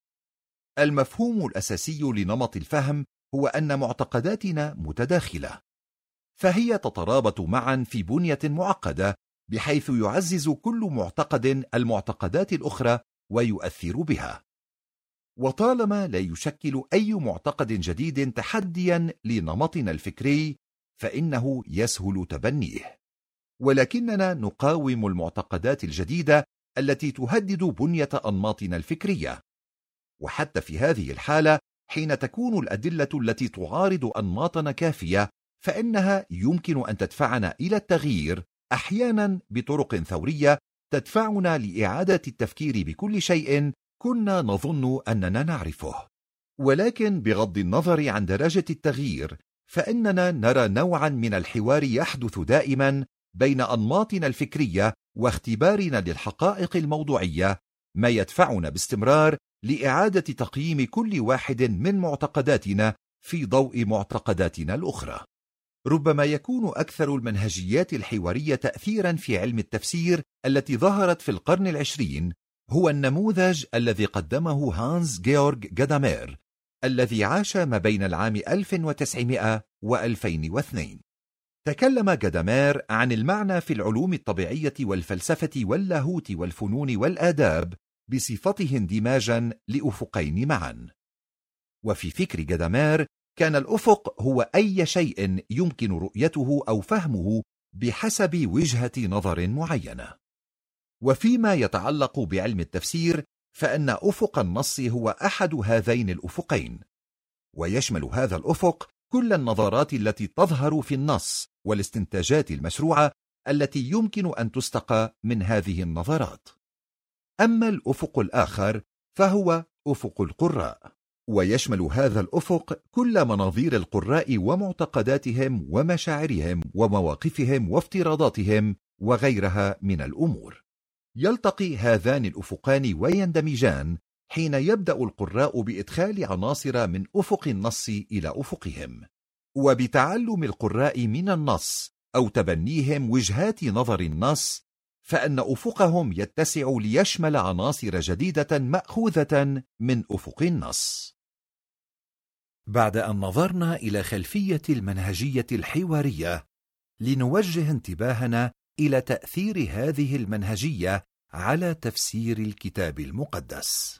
المفهوم الأساسي لنمط الفهم هو أن معتقداتنا متداخلة، فهي تترابط معا في بنية معقدة، بحيث يعزز كل معتقد المعتقدات الأخرى ويؤثر بها. وطالما لا يشكل أي معتقد جديد تحديا لنمطنا الفكري، فإنه يسهل تبنيه، ولكننا نقاوم المعتقدات الجديدة التي تهدد بنية أنماطنا الفكرية. وحتى في هذه الحالة، حين تكون الأدلة التي تعارض أنماطنا كافية، فإنها يمكن أن تدفعنا إلى التغيير، أحيانا بطرق ثورية تدفعنا لإعادة التفكير بكل شيء كنا نظن أننا نعرفه. ولكن بغض النظر عن درجة التغيير، فإننا نرى نوعا من الحوار يحدث دائما بين أنماطنا الفكرية واختبارنا للحقائق الموضوعية، ما يدفعنا باستمرار لإعادة تقييم كل واحد من معتقداتنا في ضوء معتقداتنا الأخرى. ربما يكون أكثر المنهجيات الحوارية تأثيرا في علم التفسير التي ظهرت في القرن العشرين هو النموذج الذي قدمه هانس جيورغ جادامير الذي عاش ما بين العام ألف وتسعمائة وألفين واثنين. تكلم جادامير عن المعنى في العلوم الطبيعية والفلسفة واللاهوت والفنون والآداب بصفته اندماجا لأفقين معا. وفي فكر جادامير كان الأفق هو أي شيء يمكن رؤيته أو فهمه بحسب وجهة نظر معينة. وفيما يتعلق بعلم التفسير، فإن أفق النص هو أحد هذين الأفقين، ويشمل هذا الأفق كل النظرات التي تظهر في النص والاستنتاجات المشروعة التي يمكن أن تستقى من هذه النظرات. أما الأفق الآخر فهو أفق القراء، ويشمل هذا الأفق كل مناظير القراء ومعتقداتهم ومشاعرهم ومواقفهم وافتراضاتهم وغيرها من الأمور. يلتقي هذان الأفقان ويندمجان حين يبدأ القراء بإدخال عناصر من أفق النص إلى أفقهم، وبتعلم القراء من النص أو تبنيهم وجهات نظر النص، فإن أفقهم يتسع ليشمل عناصر جديدة مأخوذة من أفق النص. بعد أن نظرنا إلى خلفية المنهجية الحوارية، لنوجه انتباهنا إلى تأثير هذه المنهجية على تفسير الكتاب المقدس.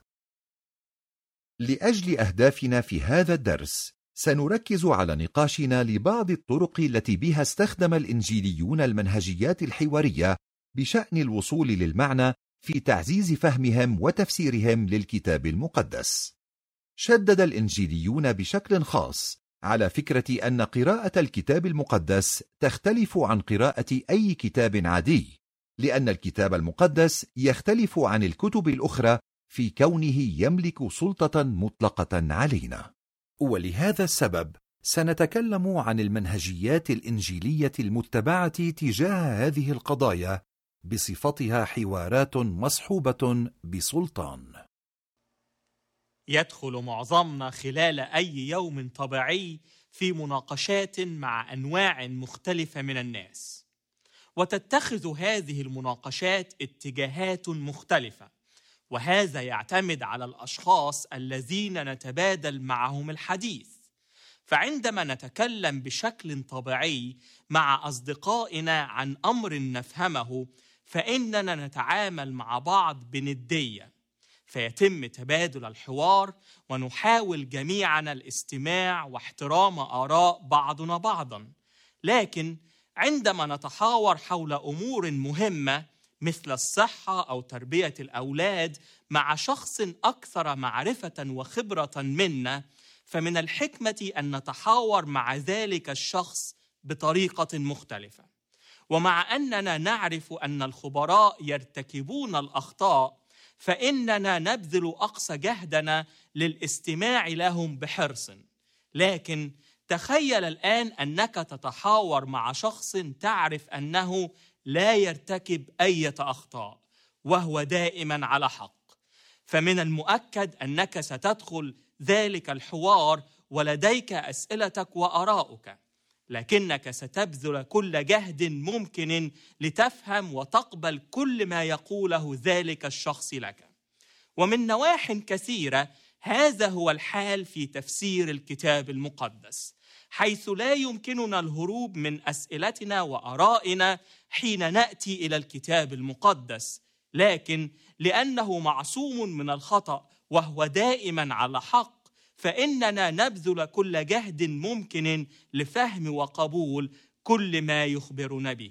لأجل أهدافنا في هذا الدرس سنركز على نقاشنا لبعض الطرق التي بها استخدم الإنجيليون المنهجيات الحوارية بشأن الوصول للمعنى في تعزيز فهمهم وتفسيرهم للكتاب المقدس. شدد الإنجيليون بشكل خاص على فكرة أن قراءة الكتاب المقدس تختلف عن قراءة أي كتاب عادي، لأن الكتاب المقدس يختلف عن الكتب الأخرى في كونه يملك سلطة مطلقة علينا. ولهذا السبب سنتكلم عن المنهجيات الإنجيلية المتبعة تجاه هذه القضايا بصفتها حوارات مصحوبة بسلطان. يدخل معظمنا خلال أي يوم طبيعي في مناقشات مع أنواع مختلفة من الناس، وتتخذ هذه المناقشات اتجاهات مختلفة، وهذا يعتمد على الأشخاص الذين نتبادل معهم الحديث. فعندما نتكلم بشكل طبيعي مع أصدقائنا عن أمر نفهمه، فإننا نتعامل مع بعض بندية، فيتم تبادل الحوار ونحاول جميعا الاستماع واحترام آراء بعضنا بعضا. لكن عندما نتحاور حول أمور مهمة مثل الصحة أو تربية الأولاد مع شخص أكثر معرفة وخبرة منا، فمن الحكمة أن نتحاور مع ذلك الشخص بطريقة مختلفة. ومع أننا نعرف أن الخبراء يرتكبون الأخطاء، فإننا نبذل أقصى جهدنا للاستماع لهم بحرص. لكن تخيل الآن أنك تتحاور مع شخص تعرف أنه لا يرتكب أي أخطاء وهو دائما على حق، فمن المؤكد أنك ستدخل ذلك الحوار ولديك أسئلتك وآراؤك، لكنك ستبذل كل جهد ممكن لتفهم وتقبل كل ما يقوله ذلك الشخص لك. ومن نواح كثيرة هذا هو الحال في تفسير الكتاب المقدس، حيث لا يمكننا الهروب من أسئلتنا وآرائنا حين نأتي إلى الكتاب المقدس، لكن لأنه معصوم من الخطأ وهو دائما على حق، فإننا نبذل كل جهد ممكن لفهم وقبول كل ما يخبرنا به.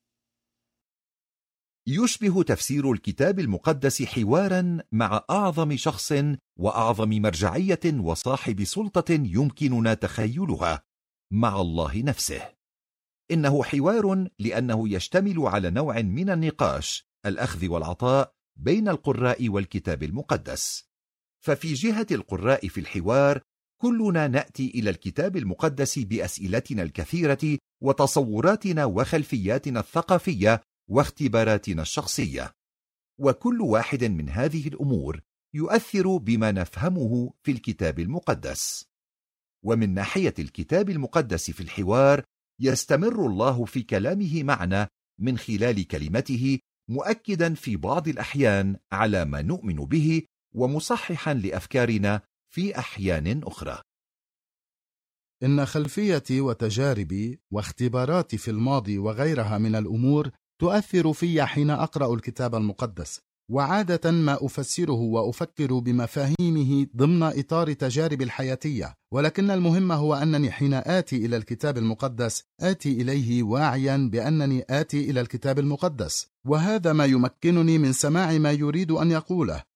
يشبه تفسير الكتاب المقدس حوارا مع أعظم شخص وأعظم مرجعية وصاحب سلطة يمكننا تخيلها، مع الله نفسه. إنه حوار لأنه يشتمل على نوع من النقاش، الأخذ والعطاء بين القراء والكتاب المقدس. ففي جهة القراء في الحوار كلنا نأتي إلى الكتاب المقدس بأسئلتنا الكثيرة وتصوراتنا وخلفياتنا الثقافية واختباراتنا الشخصية، وكل واحد من هذه الأمور يؤثر بما نفهمه في الكتاب المقدس. ومن ناحية الكتاب المقدس في الحوار يستمر الله في كلامه معنا من خلال كلمته، مؤكدا في بعض الأحيان على ما نؤمن به ومصححا لأفكارنا في أحيان أخرى. إن خلفيتي وتجاربي واختباراتي في الماضي وغيرها من الأمور تؤثر في حين أقرأ الكتاب المقدس، وعادة ما أفسره وأفكر بمفاهيمه ضمن إطار تجارب الحياتية. ولكن المهم هو أنني حين آتي إلى الكتاب المقدس آتي إليه واعيا بأنني آتي إلى الكتاب المقدس، وهذا ما يمكنني من سماع ما يريد أن يقوله.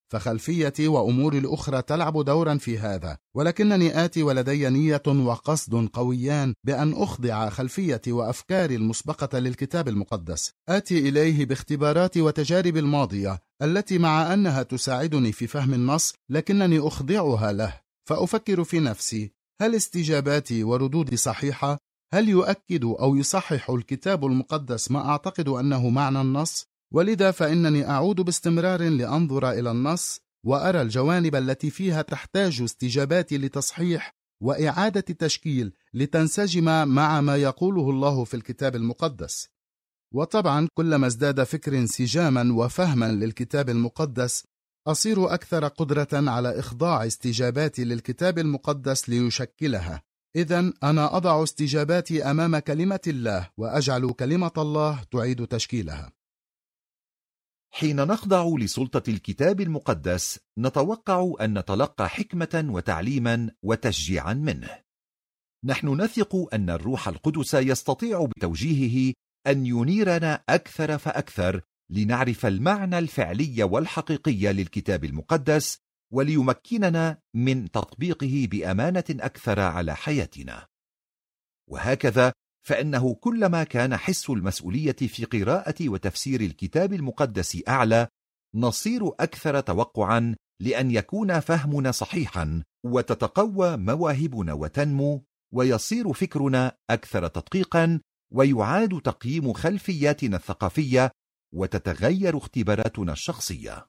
فخلفيتي وأموري الأخرى تلعب دورا في هذا، ولكنني آتي ولدي نية وقصد قويان بأن أخضع خلفيتي وأفكاري المسبقة للكتاب المقدس. آتي إليه باختباراتي وتجاربي الماضية التي مع أنها تساعدني في فهم النص لكنني أخضعها له، فأفكر في نفسي: هل استجاباتي وردودي صحيحة؟ هل يؤكد أو يصحح الكتاب المقدس ما أعتقد أنه معنى النص؟ ولذا فإنني أعود باستمرار لأنظر إلى النص وأرى الجوانب التي فيها تحتاج استجاباتي لتصحيح وإعادة تشكيل لتنسجم مع ما يقوله الله في الكتاب المقدس. وطبعا كلما ازداد فكر انسجاما وفهما للكتاب المقدس أصير أكثر قدرة على إخضاع استجاباتي للكتاب المقدس ليشكلها. إذن أنا أضع استجاباتي أمام كلمة الله وأجعل كلمة الله تعيد تشكيلها. حين نخضع لسلطة الكتاب المقدس نتوقع أن نتلقى حكمة وتعليما وتشجيعا منه. نحن نثق أن الروح القدس يستطيع بتوجيهه أن ينيرنا أكثر فأكثر لنعرف المعنى الفعلي والحقيقي للكتاب المقدس وليمكننا من تطبيقه بأمانة أكثر على حياتنا. وهكذا فإنه كلما كان حس المسؤولية في قراءة وتفسير الكتاب المقدس أعلى نصير أكثر توقعا لأن يكون فهمنا صحيحا وتتقوى مواهبنا وتنمو ويصير فكرنا أكثر تدقيقا ويعاد تقييم خلفياتنا الثقافية وتتغير اختباراتنا الشخصية.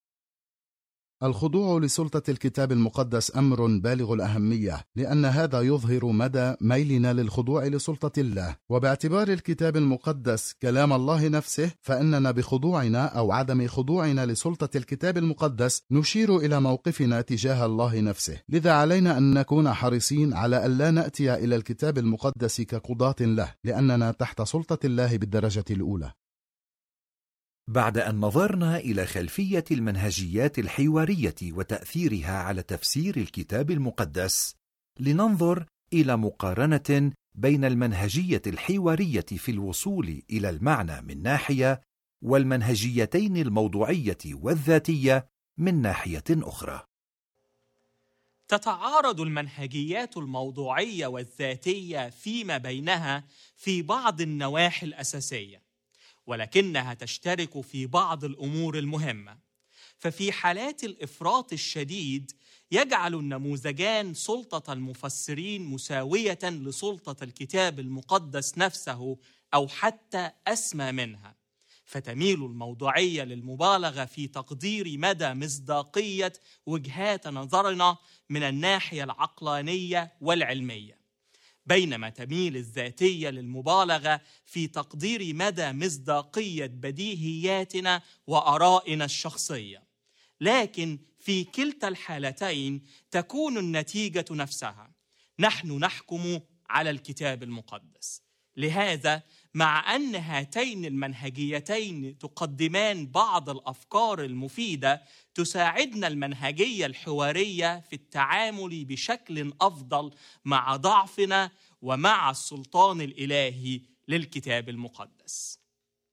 الخضوع لسلطة الكتاب المقدس أمر بالغ الأهمية، لأن هذا يظهر مدى ميلنا للخضوع لسلطة الله. وباعتبار الكتاب المقدس كلام الله نفسه، فإننا بخضوعنا أو عدم خضوعنا لسلطة الكتاب المقدس نشير إلى موقفنا تجاه الله نفسه. لذا علينا أن نكون حريصين على أن لا نأتي إلى الكتاب المقدس كقضاة له، لأننا تحت سلطة الله بالدرجة الأولى. بعد أن نظرنا إلى خلفية المنهجيات الحوارية وتأثيرها على تفسير الكتاب المقدس، لننظر إلى مقارنة بين المنهجية الحوارية في الوصول إلى المعنى من ناحية، والمنهجيتين الموضوعية والذاتية من ناحية أخرى. تتعارض المنهجيات الموضوعية والذاتية فيما بينها في بعض النواحي الأساسية، ولكنها تشترك في بعض الأمور المهمة. ففي حالات الإفراط الشديد يجعل النموذجان سلطة المفسرين مساوية لسلطة الكتاب المقدس نفسه أو حتى أسمى منها، فتميل الموضوعية للمبالغة في تقدير مدى مصداقية وجهات نظرنا من الناحية العقلانية والعلمية، بينما تميل الذاتية للمبالغة في تقدير مدى مصداقية بديهياتنا وآرائنا الشخصية. لكن في كلتا الحالتين تكون النتيجة نفسها: نحن نحكم على الكتاب المقدس. لهذا مع أن هاتين المنهجيتين تقدمان بعض الأفكار المفيدة، تساعدنا المنهجية الحوارية في التعامل بشكل أفضل مع ضعفنا ومع السلطان الإلهي للكتاب المقدس.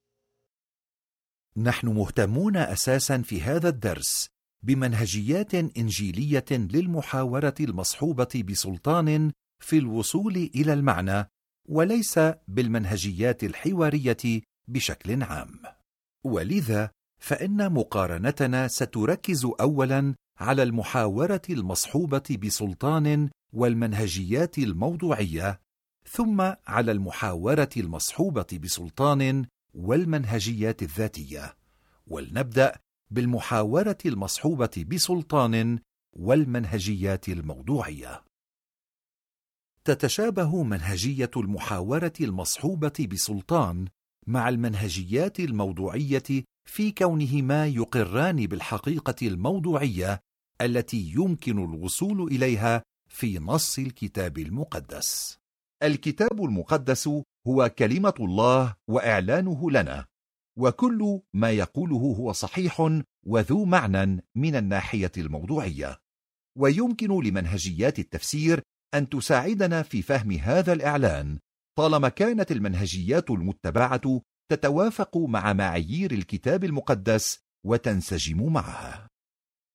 نحن مهتمون أساساً في هذا الدرس بمنهجيات إنجيلية للمحاورة المصحوبة بسلطان في الوصول إلى المعنى، وليس بالمنهجيات الحوارية بشكل عام. ولذا فإن مقارنتنا ستركز أولاً على المحاورة المصحوبة بسلطان والمنهجيات الموضوعية، ثم على المحاورة المصحوبة بسلطان والمنهجيات الذاتية. ولنبدأ بالمحاورة المصحوبة بسلطان والمنهجيات الموضوعية. تتشابه منهجية المحاورة المصحوبة بسلطان مع المنهجيات الموضوعية في كونهما يقران بالحقيقة الموضوعية التي يمكن الوصول إليها في نص الكتاب المقدس. الكتاب المقدس هو كلمة الله وإعلانه لنا، وكل ما يقوله هو صحيح وذو معنى من الناحية الموضوعية، ويمكن لمنهجيات التفسير أن تساعدنا في فهم هذا الإعلان طالما كانت المنهجيات المتبعة تتوافق مع معايير الكتاب المقدس وتنسجم معها.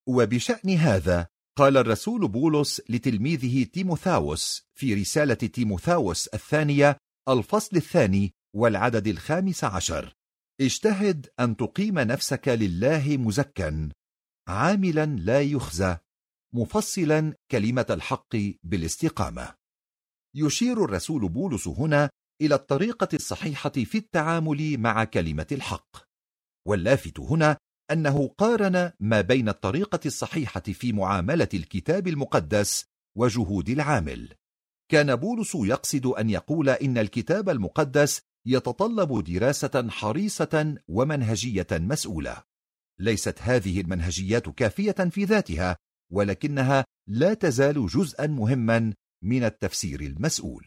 وبشأن هذا قال الرسول بولس لتلميذه تيموثاوس في رسالة تيموثاوس الثانية الفصل الثاني والعدد الخامس عشر: اجتهد أن تقيم نفسك لله مزكا عاملا لا يخزى مفصلا كلمة الحق بالاستقامة. يشير الرسول بولس هنا إلى الطريقة الصحيحة في التعامل مع كلمة الحق، واللافت هنا أنه قارن ما بين الطريقة الصحيحة في معاملة الكتاب المقدس وجهود العامل. كان بولس يقصد أن يقول إن الكتاب المقدس يتطلب دراسة حريصة ومنهجية مسؤولة. ليست هذه المنهجيات كافية في ذاتها، ولكنها لا تزال جزءا مهما من التفسير المسؤول.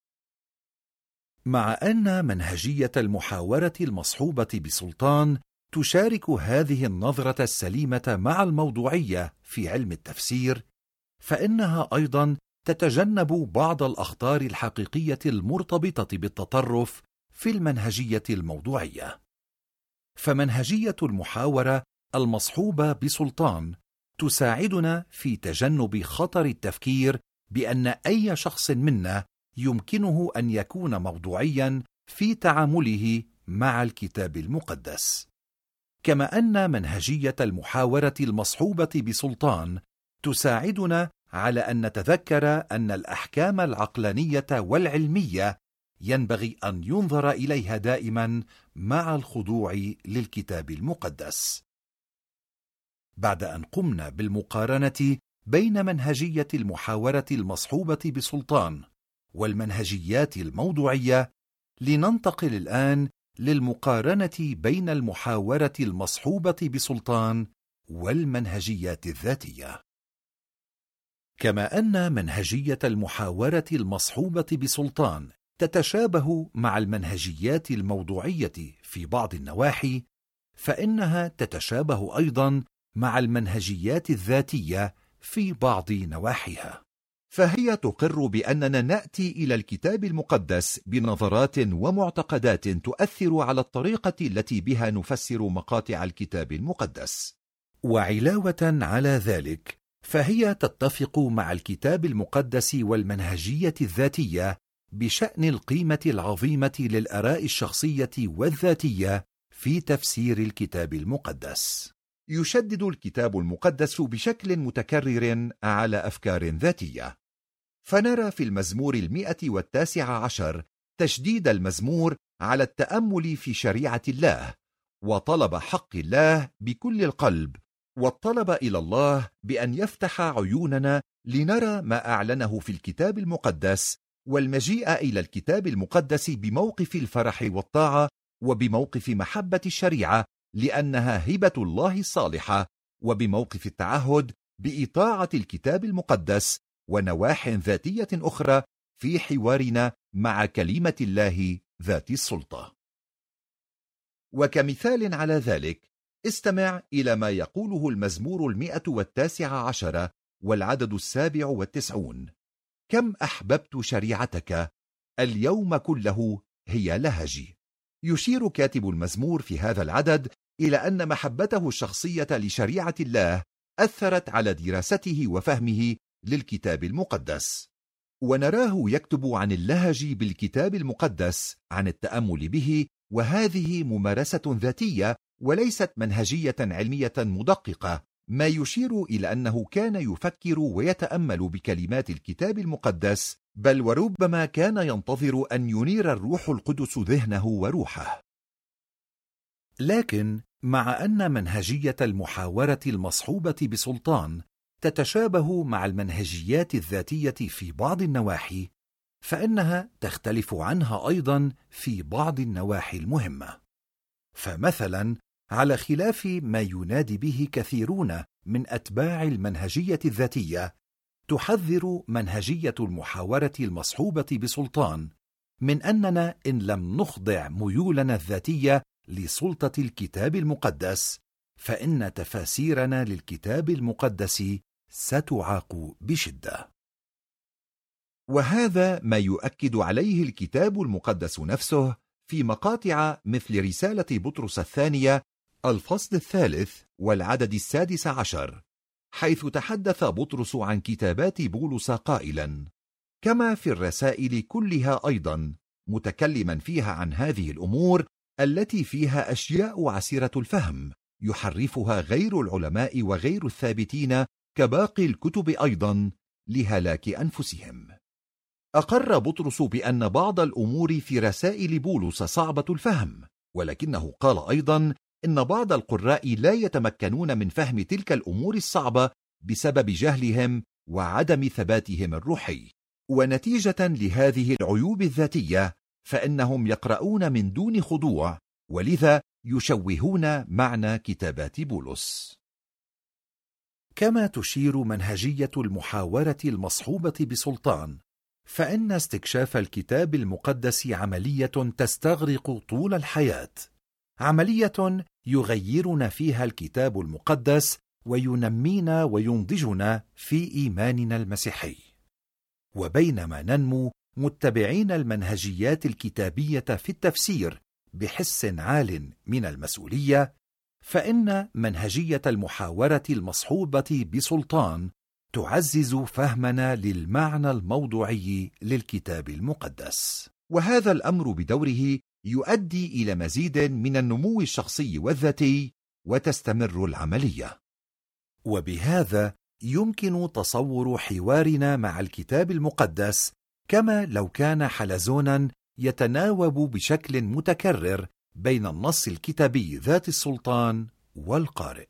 مع أن منهجية المحاورة المصحوبة بسلطان تشارك هذه النظرة السليمة مع الموضوعية في علم التفسير، فإنها أيضا تتجنب بعض الأخطار الحقيقية المرتبطة بالتطرف في المنهجية الموضوعية. فمنهجية المحاورة المصحوبة بسلطان تساعدنا في تجنب خطر التفكير بأن أي شخص منا يمكنه أن يكون موضوعيا في تعامله مع الكتاب المقدس. كما أن منهجية المحاورة المصحوبة بسلطان تساعدنا على أن نتذكر أن الأحكام العقلانية والعلمية ينبغي أن ينظر إليها دائما مع الخضوع للكتاب المقدس. بعد أن قمنا بالمقارنة بين منهجية المحاورة المصحوبة بسلطان والمنهجيات الموضوعية، لننتقل الآن للمقارنة بين المحاورة المصحوبة بسلطان والمنهجيات الذاتية. كما أن منهجية المحاورة المصحوبة بسلطان تتشابه مع المنهجيات الموضوعية في بعض النواحي، فإنها تتشابه أيضا مع المنهجيات الذاتية في بعض نواحيها. فهي تقر بأننا نأتي إلى الكتاب المقدس بنظرات ومعتقدات تؤثر على الطريقة التي بها نفسر مقاطع الكتاب المقدس. وعلاوة على ذلك، فهي تتفق مع الكتاب المقدس والمنهجية الذاتية بشأن القيمة العظيمة للآراء الشخصية والذاتية في تفسير الكتاب المقدس. يشدد الكتاب المقدس بشكل متكرر على أفكار ذاتية، فنرى في المزمور المئة والتاسع عشر تشديد المزمور على التأمل في شريعة الله، وطلب حق الله بكل القلب، والطلب إلى الله بأن يفتح عيوننا لنرى ما أعلنه في الكتاب المقدس، والمجيء إلى الكتاب المقدس بموقف الفرح والطاعة وبموقف محبة الشريعة لأنها هبة الله الصالحة، وبموقف التعهد بإطاعة الكتاب المقدس ونواح ذاتية أخرى في حوارنا مع كلمة الله ذات السلطة. وكمثال على ذلك، استمع إلى ما يقوله المزمور المئة والتاسع عشر والعدد السابع والتسعون: كم أحببت شريعتك، اليوم كله هي لهجي. يشير كاتب المزمور في هذا العدد إلى أن محبته الشخصية لشريعة الله أثرت على دراسته وفهمه للكتاب المقدس، ونراه يكتب عن اللهج بالكتاب المقدس عن التأمل به، وهذه ممارسة ذاتية وليست منهجية علمية مدققة، ما يشير إلى أنه كان يفكر ويتأمل بكلمات الكتاب المقدس، بل وربما كان ينتظر أن ينير الروح القدس ذهنه وروحه. لكن مع أن منهجية المحاورة المصحوبة بسلطان تتشابه مع المنهجيات الذاتية في بعض النواحي، فإنها تختلف عنها أيضا في بعض النواحي المهمة. فمثلا، على خلاف ما ينادي به كثيرون من أتباع المنهجية الذاتية، تحذر منهجية المحاورة المصحوبة بسلطان من أننا إن لم نخضع ميولنا الذاتية لسلطة الكتاب المقدس، فإن تفاسيرنا للكتاب المقدس ستعاق بشدة. وهذا ما يؤكد عليه الكتاب المقدس نفسه في مقاطع مثل رسالة بطرس الثانية الفصل الثالث والعدد السادس عشر: حيث تحدث بطرس عن كتابات بولس قائلا: كما في الرسائل كلها أيضا، متكلما فيها عن هذه الأمور التي فيها أشياء عسيرة الفهم يحرفها غير العلماء وغير الثابتين كباقي الكتب أيضا لهلاك أنفسهم. أقر بطرس بأن بعض الأمور في رسائل بولس صعبة الفهم، ولكنه قال أيضا إن بعض القراء لا يتمكنون من فهم تلك الأمور الصعبة بسبب جهلهم وعدم ثباتهم الروحي، ونتيجة لهذه العيوب الذاتية فإنهم يقرؤون من دون خضوع، ولذا يشوهون معنى كتابات بولس. كما تشير منهجية المحاورة المصحوبة بسلطان، فإن استكشاف الكتاب المقدس عملية تستغرق طول الحياة، عملية يغيرنا فيها الكتاب المقدس وينمينا وينضجنا في إيماننا المسيحي. وبينما ننمو متبعين المنهجيات الكتابية في التفسير بحس عال من المسؤولية، فإن منهجية المحاورة المصحوبة بسلطان تعزز فهمنا للمعنى الموضوعي للكتاب المقدس، وهذا الأمر بدوره يؤدي إلى مزيد من النمو الشخصي والذاتي، وتستمر العملية. وبهذا يمكن تصور حوارنا مع الكتاب المقدس كما لو كان حلزونا يتناوب بشكل متكرر بين النص الكتابي ذات السلطان والقارئ.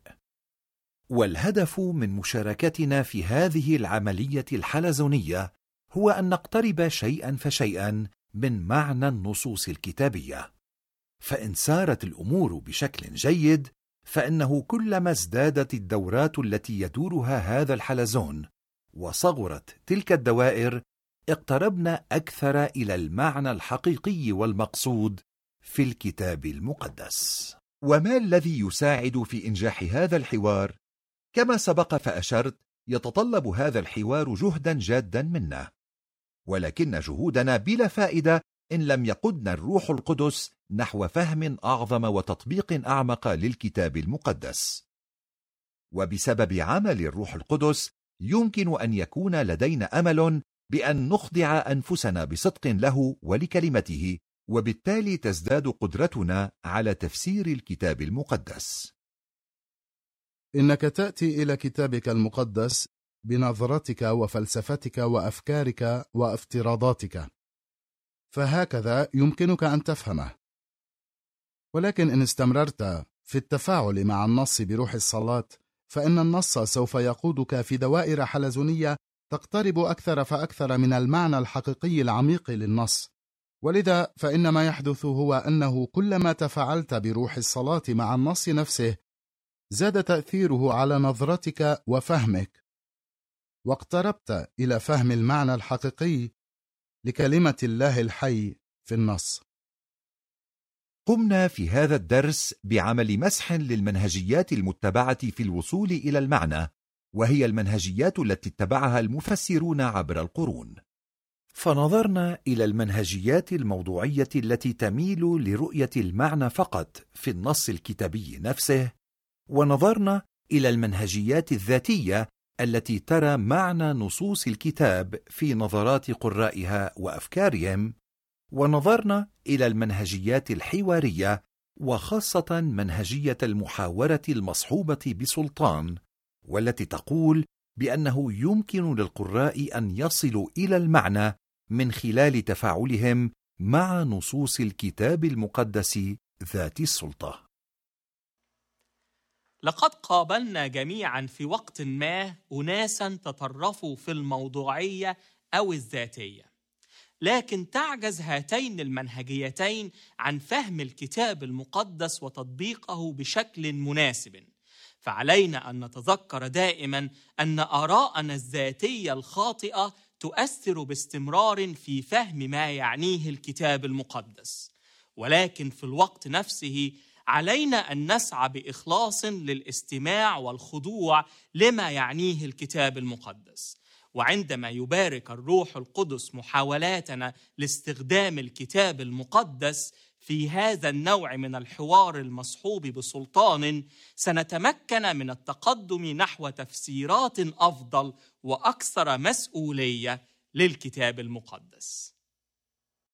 والهدف من مشاركتنا في هذه العملية الحلزونية هو أن نقترب شيئا فشيئا من معنى النصوص الكتابية. فإن سارت الأمور بشكل جيد، فإنه كلما ازدادت الدورات التي يدورها هذا الحلزون وصغرت تلك الدوائر، اقتربنا أكثر إلى المعنى الحقيقي والمقصود في الكتاب المقدس. وما الذي يساعد في إنجاح هذا الحوار؟ كما سبق فأشرت، يتطلب هذا الحوار جهدا جادا منا، ولكن جهودنا بلا فائدة إن لم يقودنا الروح القدس نحو فهم أعظم وتطبيق أعمق للكتاب المقدس. وبسبب عمل الروح القدس يمكن أن يكون لدينا أمل بأن نخضع أنفسنا بصدق له ولكلمته، وبالتالي تزداد قدرتنا على تفسير الكتاب المقدس. إنك تأتي إلى كتابك المقدس بنظرتك وفلسفتك وأفكارك وافتراضاتك، فهكذا يمكنك أن تفهمه. ولكن إن استمررت في التفاعل مع النص بروح الصلاة، فإن النص سوف يقودك في دوائر حلزونية تقترب أكثر فأكثر من المعنى الحقيقي العميق للنص. ولذا فإن ما يحدث هو أنه كلما تفاعلت بروح الصلاة مع النص نفسه، زاد تأثيره على نظرتك وفهمك، واقتربت إلى فهم المعنى الحقيقي لكلمة الله الحي في النص. قمنا في هذا الدرس بعمل مسح للمنهجيات المتبعة في الوصول إلى المعنى، وهي المنهجيات التي اتبعها المفسرون عبر القرون. فنظرنا إلى المنهجيات الموضوعية التي تميل لرؤية المعنى فقط في النص الكتابي نفسه، ونظرنا إلى المنهجيات الذاتية التي ترى معنى نصوص الكتاب في نظرات قرائها وأفكارهم، ونظرنا إلى المنهجيات الحوارية، وخاصة منهجية المحاورة المصحوبة بسلطان، والتي تقول بأنه يمكن للقراء أن يصلوا إلى المعنى من خلال تفاعلهم مع نصوص الكتاب المقدس ذات السلطة. لقد قابلنا جميعا في وقت ما أناسا تطرفوا في الموضوعية أو الذاتية، لكن تعجز هاتين المنهجيتين عن فهم الكتاب المقدس وتطبيقه بشكل مناسب. فعلينا أن نتذكر دائما أن آراءنا الذاتية الخاطئة تؤثر باستمرار في فهم ما يعنيه الكتاب المقدس، ولكن في الوقت نفسه علينا أن نسعى بإخلاص للاستماع والخضوع لما يعنيه الكتاب المقدس. وعندما يبارك الروح القدس محاولاتنا لاستخدام الكتاب المقدس في هذا النوع من الحوار المصحوب بسلطان سنتمكن من التقدم نحو تفسيرات أفضل وأكثر مسؤولية للكتاب المقدس.